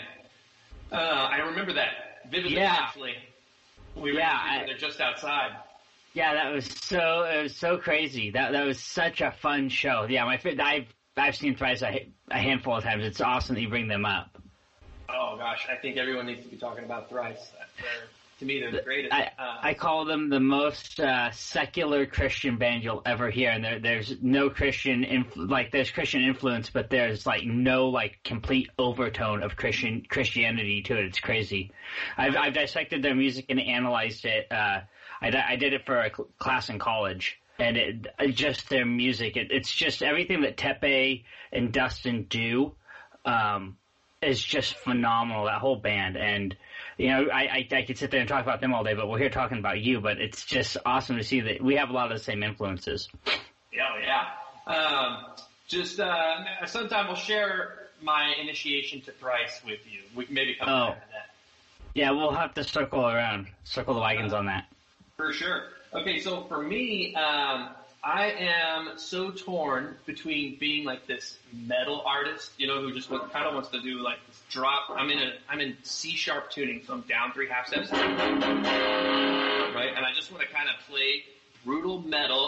I remember that vividly. Yeah. Actually, we were there just outside. Yeah, it was so crazy. That was such a fun show. Yeah, I've seen Thrice a handful of times. It's awesome that you bring them up. Oh gosh, I think everyone needs to be talking about Thrice. To me, they're the greatest. I call them the most secular Christian band you'll ever hear, and there's no Christian there's Christian influence, but there's like no like complete overtone of Christianity to it. It's crazy. I've dissected their music and analyzed it. I did it for a class in college, and just their music. It's just everything that Tepe and Dustin do. Is just phenomenal, that whole band. And, you know, I could sit there and talk about them all day, but we're here talking about you. But it's just awesome to see that we have a lot of the same influences. Yeah. Sometime we'll share my initiation to Thrice with you. We can maybe come back to that. Yeah, we'll have to circle the wagons on that. For sure. Okay, so for me, I am so torn between being like this metal artist, you know, who just kind of wants to do like this drop. I'm in C sharp tuning, so I'm down 3 half steps, right? And I just want to kind of play brutal metal.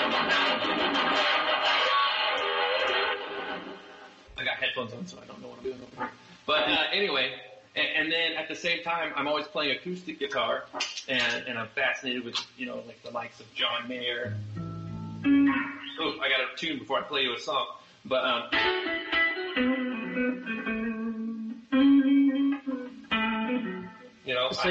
I got headphones on, so I don't know what I'm doing over here. But anyway, and then at the same time, I'm always playing acoustic guitar, and I'm fascinated with, you know, like the likes of John Mayer. Oh, I got a tune before I play you a song. But, you know, so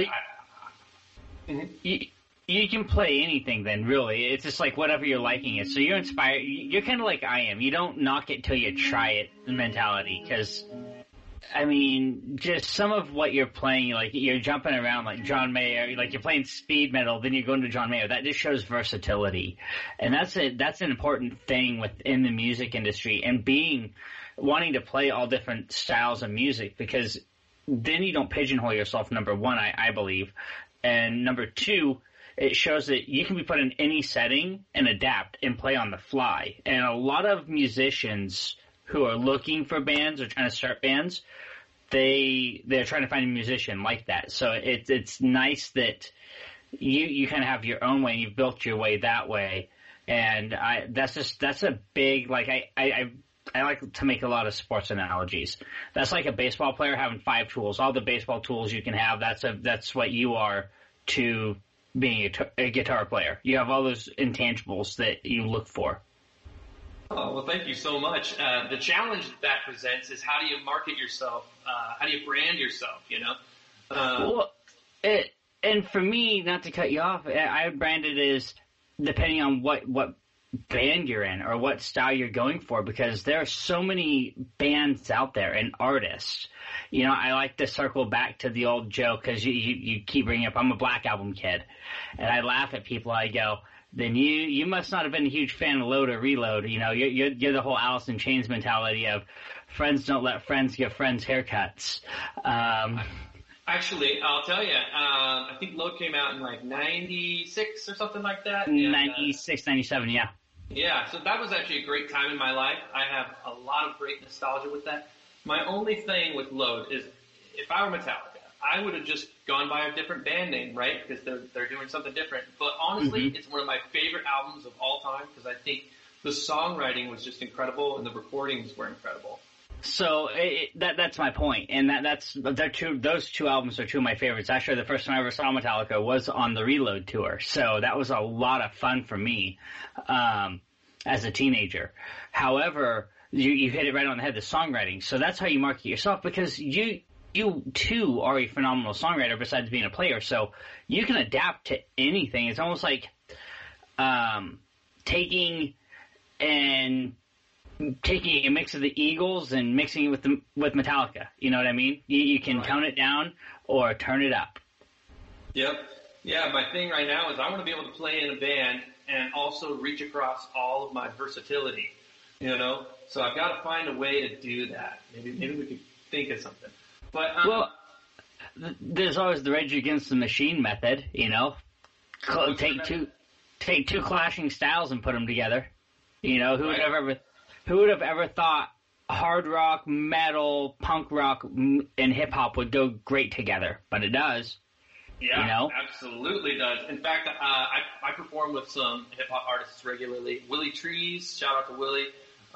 you can play anything then, really. It's just like whatever you're liking it. So you're inspired. You're kind of like I am. You don't knock it till you try it mentality. Because, I mean, just some of what you're playing, like you're jumping around like John Mayer, like you're playing speed metal, then you're going to John Mayer. That just shows versatility. And that's an important thing within the music industry, and wanting to play all different styles of music, because then you don't pigeonhole yourself, number one, I believe. And number two, it shows that you can be put in any setting and adapt and play on the fly. And a lot of musicians who are looking for bands or trying to start bands, they're trying to find a musician like that. So it's nice that you kind of have your own way and you've built your way that way. And that's a big, like, I like to make a lot of sports analogies. That's like a baseball player having 5 tools, all the baseball tools you can have. That's what you are to being a guitar player. You have all those intangibles that you look for. Oh, well, thank you so much. The challenge that presents is, how do you market yourself? How do you brand yourself, you know? And for me, not to cut you off, I brand it as depending on what band you're in or what style you're going for, because there are so many bands out there and artists. You know, I like to circle back to the old joke, because you keep bringing up, I'm a Black Album kid, and I laugh at people. I go, then you must not have been a huge fan of Load or Reload. You know, you're the whole Alice in Chains mentality of friends don't let friends give friends haircuts. Actually, I'll tell you, I think Load came out in like 96 or something like that. 96, 97, yeah. Yeah, so that was actually a great time in my life. I have a lot of great nostalgia with that. My only thing with Load is if I were Metallica, I would have just gone by a different band name, right? Because they're doing something different. But honestly, it's one of my favorite albums of all time because I think the songwriting was just incredible and the recordings were incredible. So that's my point, and those two albums are two of my favorites. Actually, the first time I ever saw Metallica was on the Reload tour, so that was a lot of fun for me as a teenager. However, you hit it right on the head, the songwriting. So that's how you market yourself, because you too are a phenomenal songwriter besides being a player, so you can adapt to anything. It's almost like taking a mix of the Eagles and mixing it with Metallica. You know what I mean? You can tone it down or turn it up. Yep. Yeah, my thing right now is I want to be able to play in a band and also reach across all of my versatility, you know? So I've got to find a way to do that. Maybe we could think of something. But well, there's always the Rage Against the Machine method, you know? Take two clashing styles and put them together. You know, who would have ever thought hard rock, metal, punk rock, and hip hop would go great together? But it does. Yeah, you know? Absolutely does. In fact, I perform with some hip hop artists regularly. Willie Trees, shout out to Willie,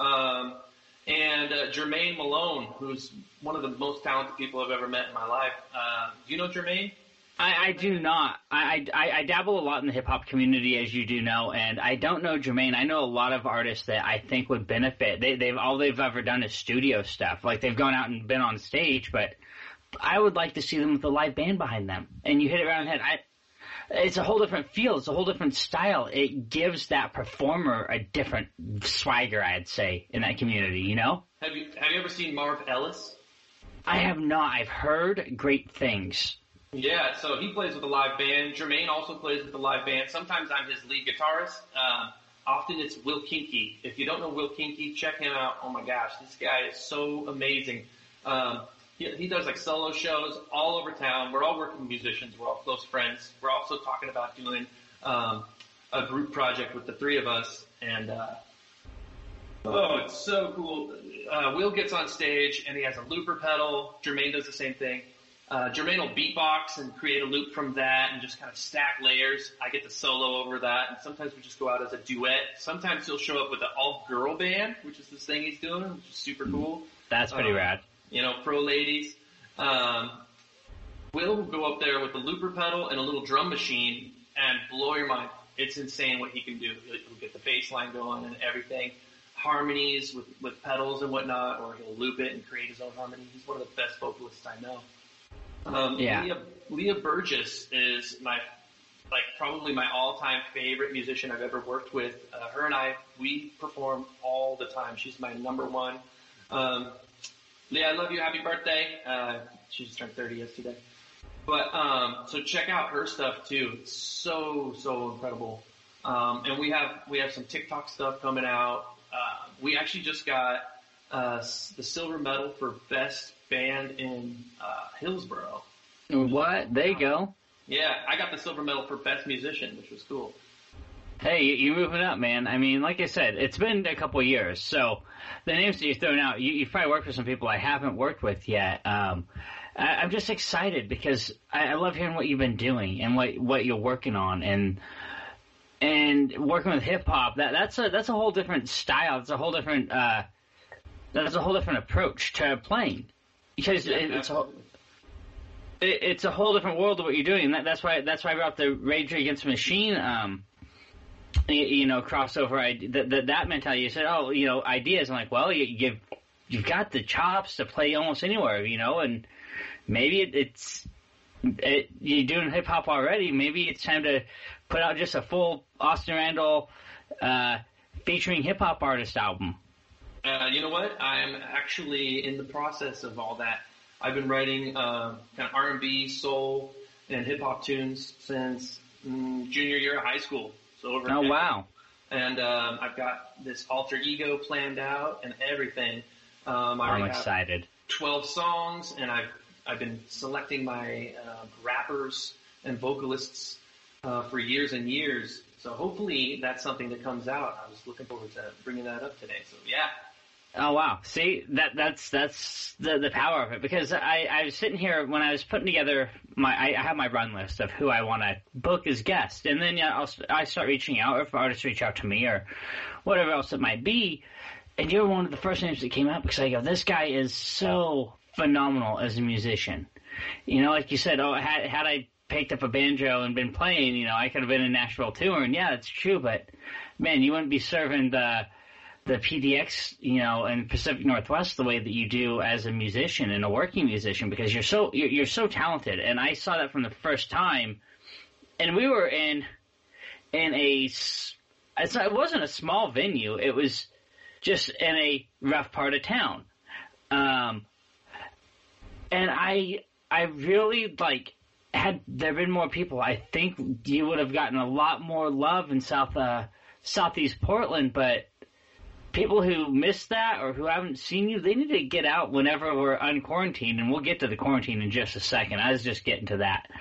and Jermaine Malone, who's one of the most talented people I've ever met in my life. Do you know Jermaine? I do not. I dabble a lot in the hip hop community, as you do know, and I don't know Jermaine. I know a lot of artists that I think would benefit. All they've ever done is studio stuff. Like, they've gone out and been on stage, but I would like to see them with a live band behind them. And you hit it right on the head. It's a whole different feel. It's a whole different style. It gives that performer a different swagger, I'd say, in that community, you know? Have you ever seen Marv Ellis? I have not. I've heard great things. Yeah, so he plays with a live band. Jermaine also plays with a live band. Sometimes I'm his lead guitarist. Often it's Will Kinky. If you don't know Will Kinky, check him out. Oh my gosh, this guy is so amazing. He does like solo shows all over town. We're all working musicians. We're all close friends. We're also talking about doing a group project with the three of us. And it's so cool. Will gets on stage and he has a looper pedal. Jermaine does the same thing. Jermaine will beatbox and create a loop from that and just kind of stack layers. I get to solo over that, and sometimes we just go out as a duet. Sometimes he'll show up with an all-girl band, which is this thing he's doing, which is super cool. That's pretty rad. You know, pro ladies. Will go up there with a looper pedal and a little drum machine and blow your mind. It's insane what he can do. He'll get the bass line going and everything. Harmonies with pedals and whatnot, or he'll loop it and create his own harmony. He's one of the best vocalists I know. Leah Burgess is probably my all-time favorite musician I've ever worked with. Her and I, we perform all the time. She's my number one. Leah, I love you. Happy birthday. She just turned 30 yesterday. But so check out her stuff too. It's so incredible. And we have some TikTok stuff coming out. We actually just got the silver medal for best band in Hillsborough. What? There you go. Yeah, I got the silver medal for best musician, which was cool. Hey, you're moving up, man. I mean, like I said, it's been a couple of years, so the names that you're throwing out, you've probably worked with some people I haven't worked with yet. I'm just excited because I love hearing what you've been doing and what you're working on, and working with hip hop. That's a whole different style. It's a whole different approach to playing, because it's a whole different world of what you're doing. And that's why I brought up the Rage Against the Machine, crossover. That mentality. You said, ideas. I'm like, well, you've got the chops to play almost anywhere, and maybe you're doing hip hop already. Maybe it's time to put out just a full Austin Randall featuring hip hop artist album. You know what? I'm actually in the process of all that. I've been writing kind of R&B, soul, and hip hop tunes since junior year of high school. So over. Oh wow! And I've got this alter ego planned out and everything. I'm excited. 12 songs, and I've been selecting my rappers and vocalists for years and years. So hopefully that's something that comes out. I was looking forward to bringing that up today. So yeah. Oh wow! See, that's the power of it, because I was sitting here when I was putting together I have my run list of who I want to book as guest, and then I start reaching out, or if artists reach out to me or whatever else it might be, and you're one of the first names that came up because I go, this guy is so phenomenal as a musician. You know, like you said, had I picked up a banjo and been playing, you know, I could have been in Nashville tour, and yeah, it's true, but man, you wouldn't be serving the PDX, you know, in Pacific Northwest the way that you do as a musician and a working musician, because you're so talented. And I saw that from the first time. And we were in it wasn't a small venue. It was just in a rough part of town. And I really, like, had there been more people, I think you would have gotten a lot more love in Southeast Portland, but people who missed that or who haven't seen you, they need to get out whenever we're unquarantined, and we'll get to the quarantine in just a second. I was just getting to that.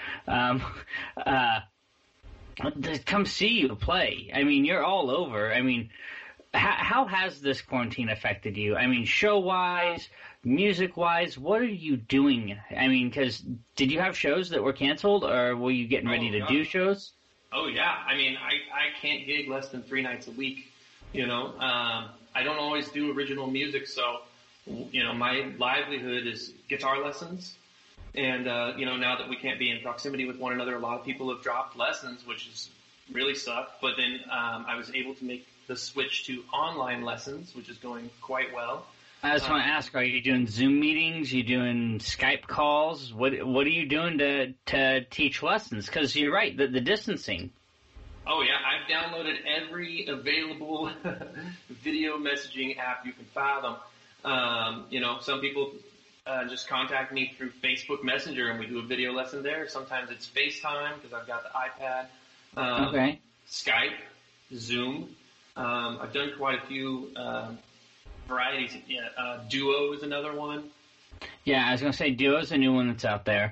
To come see you play. I mean, you're all over. I mean, how has this quarantine affected you? I mean, show-wise, music-wise, what are you doing? I mean, because did you have shows that were canceled, or were you getting ready to do shows? Oh, yeah. I mean, I can't gig less than 3 nights a week, you know. I don't always do original music, so, you know, my livelihood is guitar lessons. And, you know, now that we can't be in proximity with one another, a lot of people have dropped lessons, which is really sucked. But then I was able to make the switch to online lessons, which is going quite well. I just want to ask, are you doing Zoom meetings? Are you doing Skype calls? What are you doing to teach lessons? Because you're right, the distancing. Oh, yeah. I've downloaded every available video messaging app you can fathom. You know, some people just contact me through Facebook Messenger, and we do a video lesson there. Sometimes it's FaceTime because I've got the iPad. Okay. Skype, Zoom. I've done quite a few varieties. Yeah, Duo is another one. Yeah, I was going to say Duo is a new one that's out there.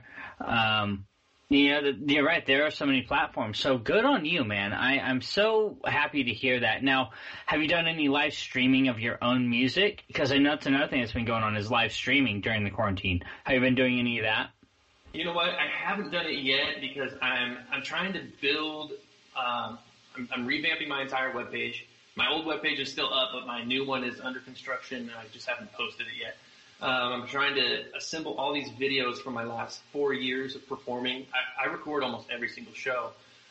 You know, you're right. There are so many platforms. So good on you, man. I'm so happy to hear that. Now, have you done any live streaming of your own music? Because I know that's another thing that's been going on is live streaming during the quarantine. Have you been doing any of that? You know what? I haven't done it yet because I'm trying to build. I'm revamping my entire webpage. My old webpage is still up, but my new one is under construction. I just haven't posted it yet. I'm trying to assemble all these videos from my last 4 years of performing. I record almost every single show.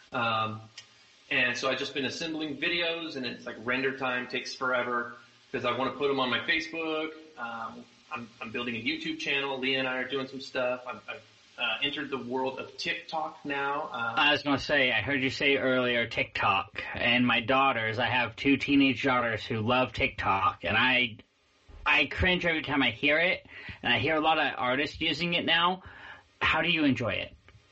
And so I've just been assembling videos, and it's like render time takes forever because I want to put them on my Facebook. I'm building a YouTube channel. Leah and I are doing some stuff. I've entered the world of TikTok now. I was going to say, I heard you say earlier TikTok, and my daughters, I have 2 teenage daughters who love TikTok, and I cringe every time I hear it, and I hear a lot of artists using it now. How do you enjoy it?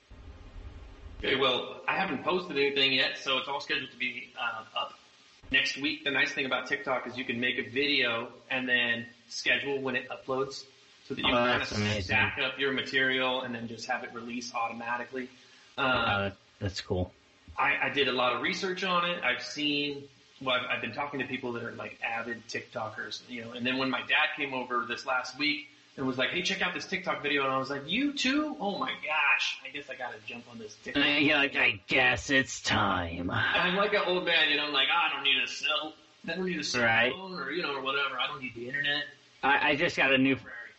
Okay, well, I haven't posted anything yet, so it's all scheduled to be up next week. The nice thing about TikTok is you can make a video and then schedule when it uploads so that you can kind of stack up your material and then just have it release automatically. That's cool. I did a lot of research on it. I've been talking to people that are like avid TikTokers, you know, and then when my dad came over this last week and was like, hey, check out this TikTok video, and I was like, you too? Oh my gosh, I guess I gotta jump on this TikTok. You're like, I guess it's time. I'm like an old man, you know, I'm like, I don't need a cell right. phone or, you know, or whatever. I don't need the internet. I just got a new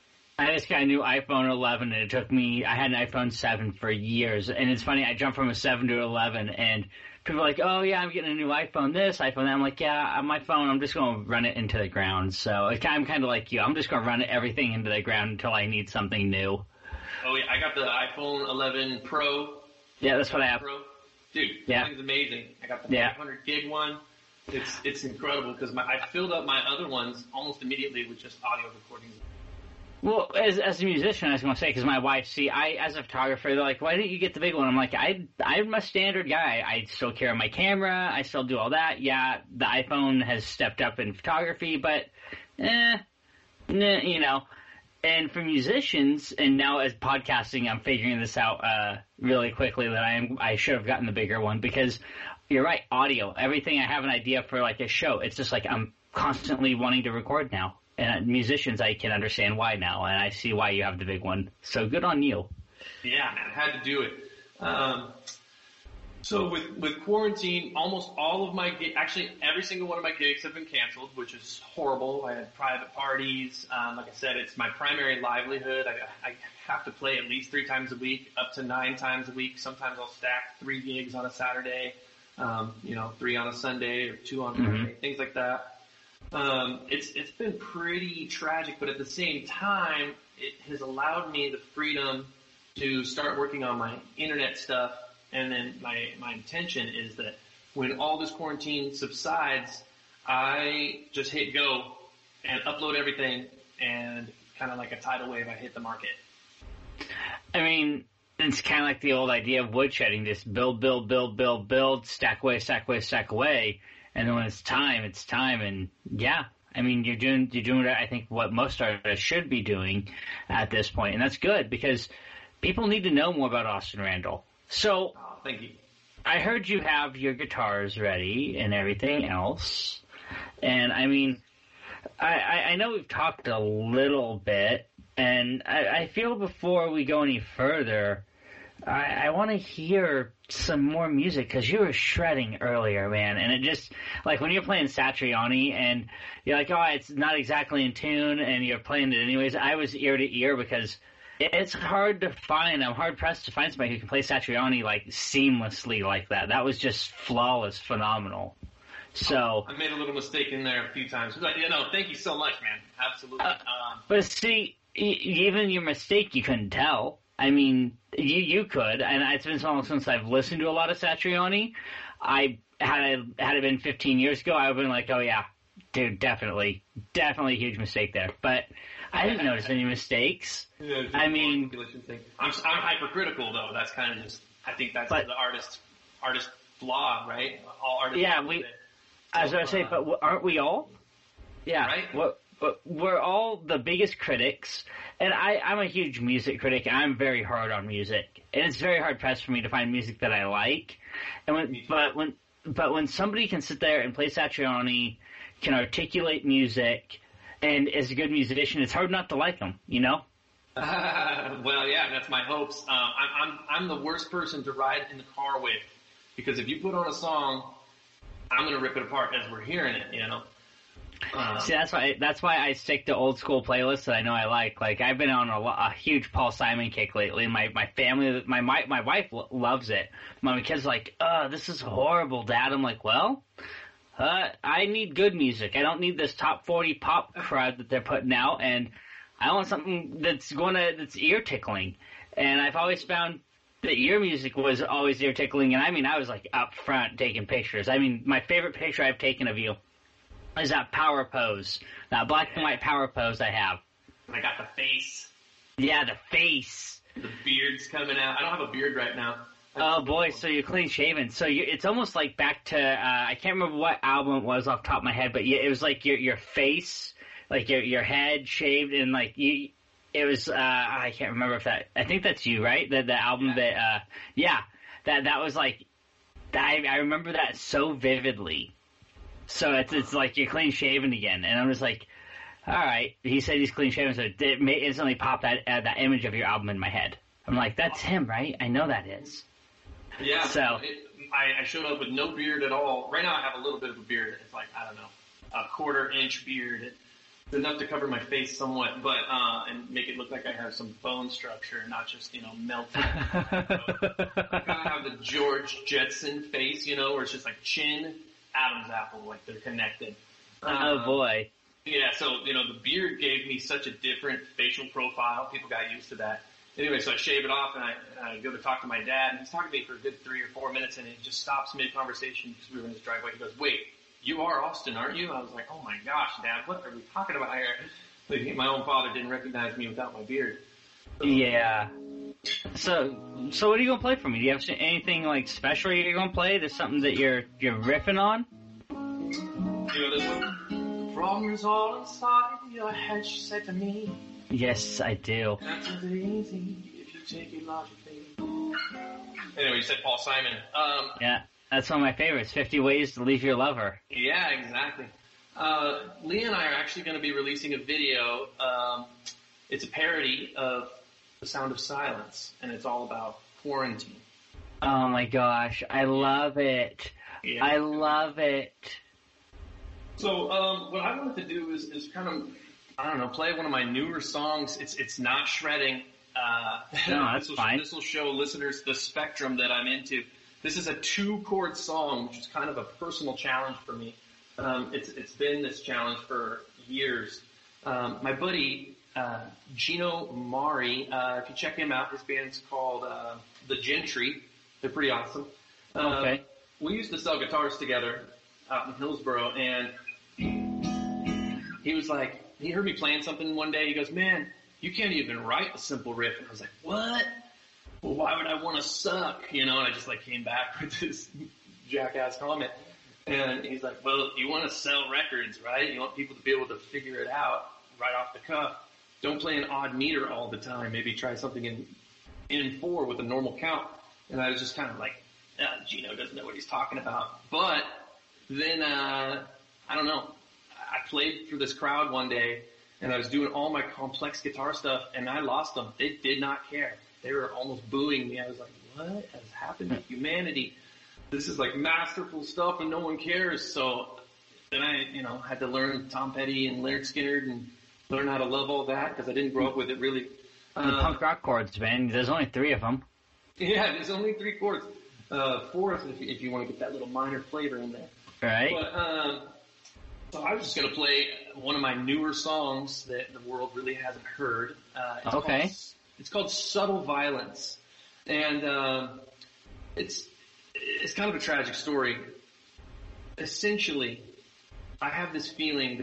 iPhone 11, and it took me, I had an iPhone 7 for years, and it's funny, I jumped from a 7 to 11, and people are like, oh yeah, I'm getting a new iPhone this, iPhone that. I'm like, yeah, my phone, I'm just going to run it into the ground. So I'm kind of like you. I'm just going to run everything into the ground until I need something new. Oh yeah, I got the iPhone 11 Pro. Yeah, that's what I have. Pro. Dude, yeah. That thing's amazing. I got the 500 gig one. It's incredible because I filled up my other ones almost immediately with just audio recordings. Well, as a musician, I was going to say, because my wife, as a photographer, they're like, why didn't you get the big one? I'm like, I'm a standard guy. I still carry my camera. I still do all that. Yeah, the iPhone has stepped up in photography, but, you know. And for musicians, and now as podcasting, I'm figuring this out really quickly that I should have gotten the bigger one, because you're right, audio. Everything I have an idea for like a show. It's just like I'm constantly wanting to record now. And musicians, I can understand why now, and I see why you have the big one. So good on you. Yeah, man, I had to do it. So with quarantine, almost all of my actually every single one of my gigs have been canceled, which is horrible. I had private parties. Like I said, it's my primary livelihood. I have to play at least 3 times a week, up to 9 times a week. Sometimes I'll stack 3 gigs on a Saturday, 3 on a Sunday or 2 on Monday, things like that. It's been pretty tragic, but at the same time, it has allowed me the freedom to start working on my internet stuff. And then my intention is that when all this quarantine subsides, I just hit go and upload everything, and kind of like a tidal wave, I hit the market. I mean, it's kind of like the old idea of woodshedding, just build, stack away, and then when it's time, and yeah, I mean, you're doing I think what most artists should be doing at this point, and that's good because people need to know more about Austin Randall. So, thank you. I heard you have your guitars ready and everything else, and I mean, I know we've talked a little bit, and I feel before we go any further, I want to hear some more music, because you were shredding earlier, man, and it just, like, when you're playing Satriani, and you're like, oh, it's not exactly in tune, and you're playing it anyways, I was ear to ear, because it's hard to find, I'm hard-pressed to find somebody who can play Satriani, like, seamlessly like that. That was just flawless, phenomenal. So I made a little mistake in there a few times. But, thank you so much, man. Absolutely. But see, even your mistake, you couldn't tell. I mean, you could, and it's been so long since I've listened to a lot of Satriani. Had it been 15 years ago, I would have been like, oh yeah, dude, definitely a huge mistake there. But I didn't notice any mistakes. Yeah, I mean, I'm hypercritical though. That's kind of just, I think that's the artist flaw, right? All artists. Yeah, as I say, but aren't we all? Yeah. Right. We're all the biggest critics, and I'm a huge music critic, and I'm very hard on music, and it's very hard pressed for me to find music that I like. And when somebody can sit there and play Satriani, can articulate music, and is a good musician, it's hard not to like them, you know? Well, yeah, that's my hopes. I'm the worst person to ride in the car with, because if you put on a song, I'm gonna rip it apart as we're hearing it, you know. See, that's why I stick to old school playlists that I know I like. Like, I've been on a huge Paul Simon kick lately. My family, my wife loves it. My kids are like, oh, this is horrible, Dad. I'm like, well, I need good music. I don't need this top 40 pop crud that they're putting out, and I want something that's ear tickling. And I've always found that your music was always ear tickling, and I mean, I was like up front taking pictures. I mean, my favorite picture I've taken of you is that power pose, that black and white power pose I have. I got the face. Yeah, the face. The beard's coming out. I don't have a beard right now. Oh boy, so you're clean shaven. So it's almost like back to I can't remember what album it was off the top of my head, but it was like your face, like your head shaved, and like you. It was I can't remember if that. I think that's you, right? The album that that was like. I remember that so vividly. So it's like you're clean shaven again, and I'm just like, all right. He said he's clean shaven, so it instantly popped that image of your album in my head. I'm like, that's him, right? I know that is. Yeah. So I showed up with no beard at all. Right now I have a little bit of a beard. It's like, I don't know, a 1/4 inch beard. It's enough to cover my face somewhat, but and make it look like I have some bone structure, not just melted. I kind of have the George Jetson face, where it's just like chin. Adam's apple, like they're connected. Oh boy. Yeah, so, the beard gave me such a different facial profile. People got used to that. Anyway, so I shave it off and I go to talk to my dad, and he's talking to me for a good 3 or 4 minutes, and it just stops mid-conversation because we were in this driveway. He goes, wait, you are Austin, aren't you? I was like, oh my gosh, Dad, what are we talking about here? Like, my own father didn't recognize me without my beard. Yeah. So what are you gonna play for me? Do you have anything like special you're gonna play? There's something that you're riffing on? You know this one? Problems all inside your head, she said to me. Yes, I do. That's easy if you take it logically. Anyway, you said Paul Simon. Yeah. That's one of my favorites, 50 Ways to Leave Your Lover. Yeah, exactly. Leah and I are actually going to be releasing a video. It's a parody of The Sound of Silence, and it's all about quarantine. Oh my gosh, I love it. Yeah. I love it. So what I wanted to do is kind of, I don't know, play one of my newer songs. It's not shredding. No, that's fine. This will show listeners the spectrum that I'm into. This is a 2-chord song, which is kind of a personal challenge for me. It's been this challenge for years. My buddy Gino Mari, if you check him out, his band's called The Gentry. They're pretty awesome. Okay. We used to sell guitars together out in Hillsboro, and he was like, he heard me playing something one day. He goes, "Man, you can't even write a simple riff." And I was like, "What? Well, why would I want to suck?" And I just came back with this jackass comment. And he's like, "Well, you want to sell records, right? You want people to be able to figure it out right off the cuff. Don't play an odd meter all the time. Maybe try something in 4 with a normal count." And I was just kind of like, Gino doesn't know what he's talking about. But then, I don't know. I played for this crowd one day, and I was doing all my complex guitar stuff, and I lost them. They did not care. They were almost booing me. I was like, what has happened to humanity? This is like masterful stuff, and no one cares. So then I, had to learn Tom Petty and Leonard Skinner and learn how to love all that because I didn't grow up with it really. The punk rock chords, man. There's only 3 of them. Yeah, there's only 3 chords. 4th, if you want to get that little minor flavor in there. Right. But, so I was just going to play one of my newer songs that the world really hasn't heard. It's called Subtle Violence. And it's kind of a tragic story. Essentially, I have this feeling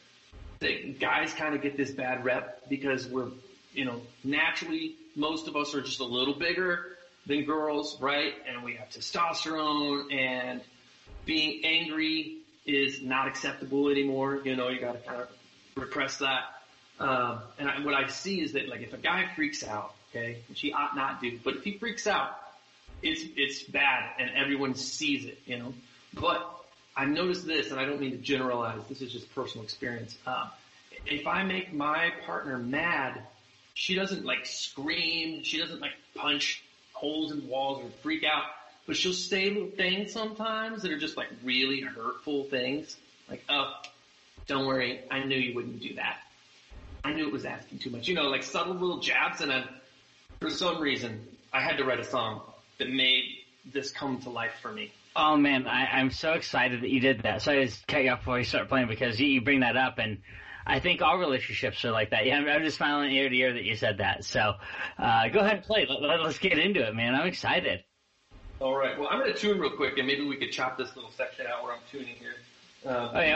that guys kind of get this bad rep because we're, naturally, most of us are just a little bigger than girls, right? And we have testosterone, and being angry is not acceptable anymore. You got to kind of repress that. And what I see is that, if a guy freaks out, okay, which he ought not do, but if he freaks out, it's bad, and everyone sees it, But I've noticed this, and I don't mean to generalize. This is just personal experience. If I make my partner mad, she doesn't scream. She doesn't punch holes in walls or freak out. But she'll say little things sometimes that are just really hurtful things. "Oh, don't worry, I knew you wouldn't do that. I knew it was asking too much." Subtle little jabs. And for some reason, I had to write a song that made this come to life for me. Oh man, I'm so excited that you did that. So I just cut you off before you start playing because you bring that up, and I think all relationships are like that. Yeah, I'm just smiling ear to ear that you said that. So go ahead and play. Let's get into it, man. I'm excited. All right. Well, I'm going to tune real quick, and maybe we could chop this little section out where I'm tuning here. I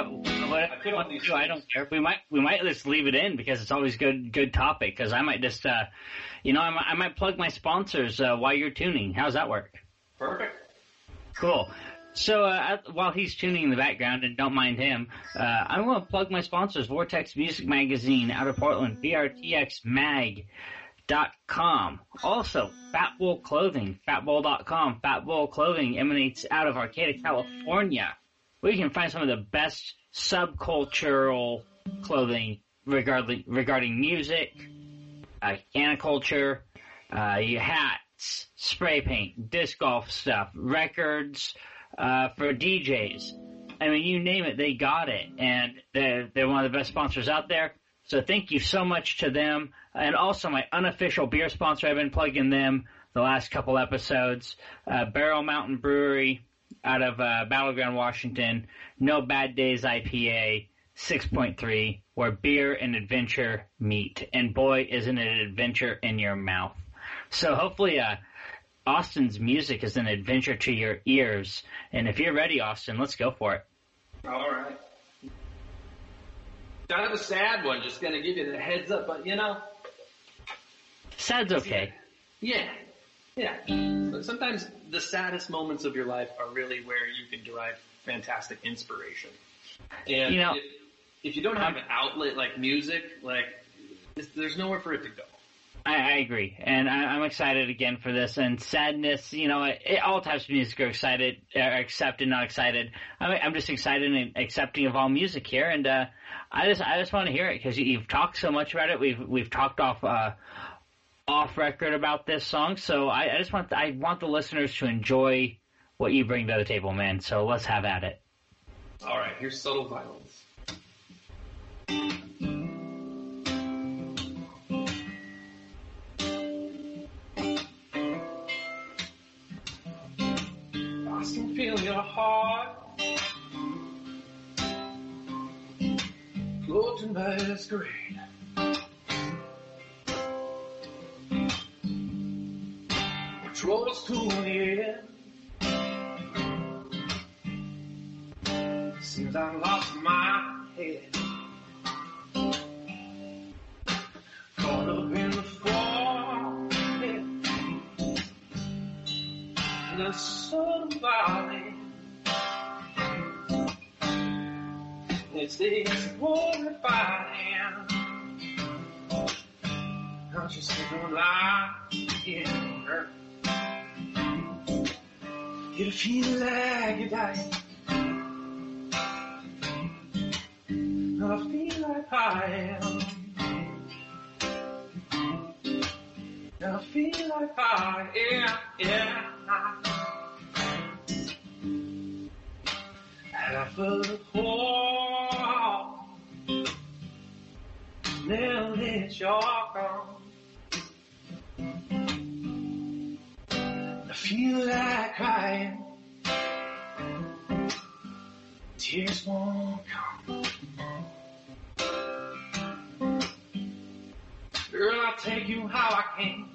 don't care. We might just leave it in because it's always good topic. Because I might just, I might plug my sponsors while you're tuning. How's that work? Perfect. Cool. So while he's tuning in the background, and don't mind him, I'm going to plug my sponsors: Vortex Music Magazine out of Portland, VRTXMag.com. Also, Fat Bull Clothing, fatbull.com. Fat Bull Clothing emanates out of Arcata, California, where you can find some of the best subcultural clothing regarding music, caniculture, your hats, spray paint, disc golf stuff, records, for DJs. I mean, you name it, they got it. And they're one of the best sponsors out there. So thank you so much to them. And also my unofficial beer sponsor, I've been plugging them the last couple episodes. Barrel Mountain Brewery out of Battleground, Washington. No Bad Days IPA, 6.3, where beer and adventure meet. And boy, isn't it an adventure in your mouth. So hopefully Austin's music is an adventure to your ears. And if you're ready, Austin, let's go for it. All right. Kind of a sad one, just going to give you the heads up, but Sad's okay. Yeah. But sometimes the saddest moments of your life are really where you can derive fantastic inspiration. And if you don't have an outlet like music, there's nowhere for it to go. I agree, and I'm excited again for this. And sadness, all types of music are excited, accepted, not excited. I'm just excited and accepting of all music here, and I just want to hear it because you've talked so much about it. We've talked off record about this song, so I want the listeners to enjoy what you bring to the table, man. So let's have at it. All right, here's Subtle Violence. I can feel your heart floating masquerade. Which rolls to the end. Seems I've lost my head. Caught up in the fog. The sun valley. It's this horrifying. Don't you see the light in her? You feel like you're dying. I feel like I am. I feel like I am, yeah. Half of the whole, now that you're gone, I feel like crying. Tears won't come. Girl, I'll take you how I can.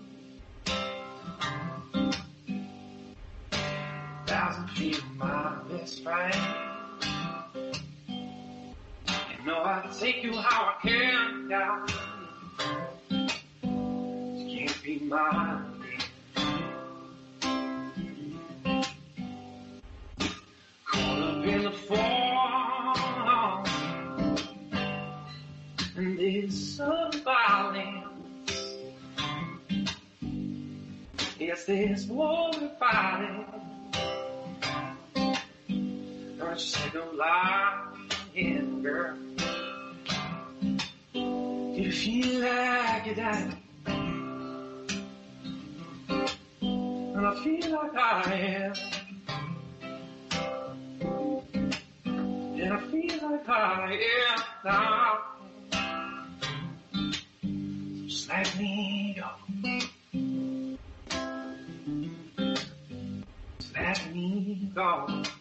1,000 feet of my best friend. You know I'll take you how I can, God. You can't be mine. Caught up in the fall, and this violence. Yes, this war fighting. Don't you say no lying, girl. You feel like you're dying, and I feel like I am. And I feel like I am now. Just let me go. Just let me go.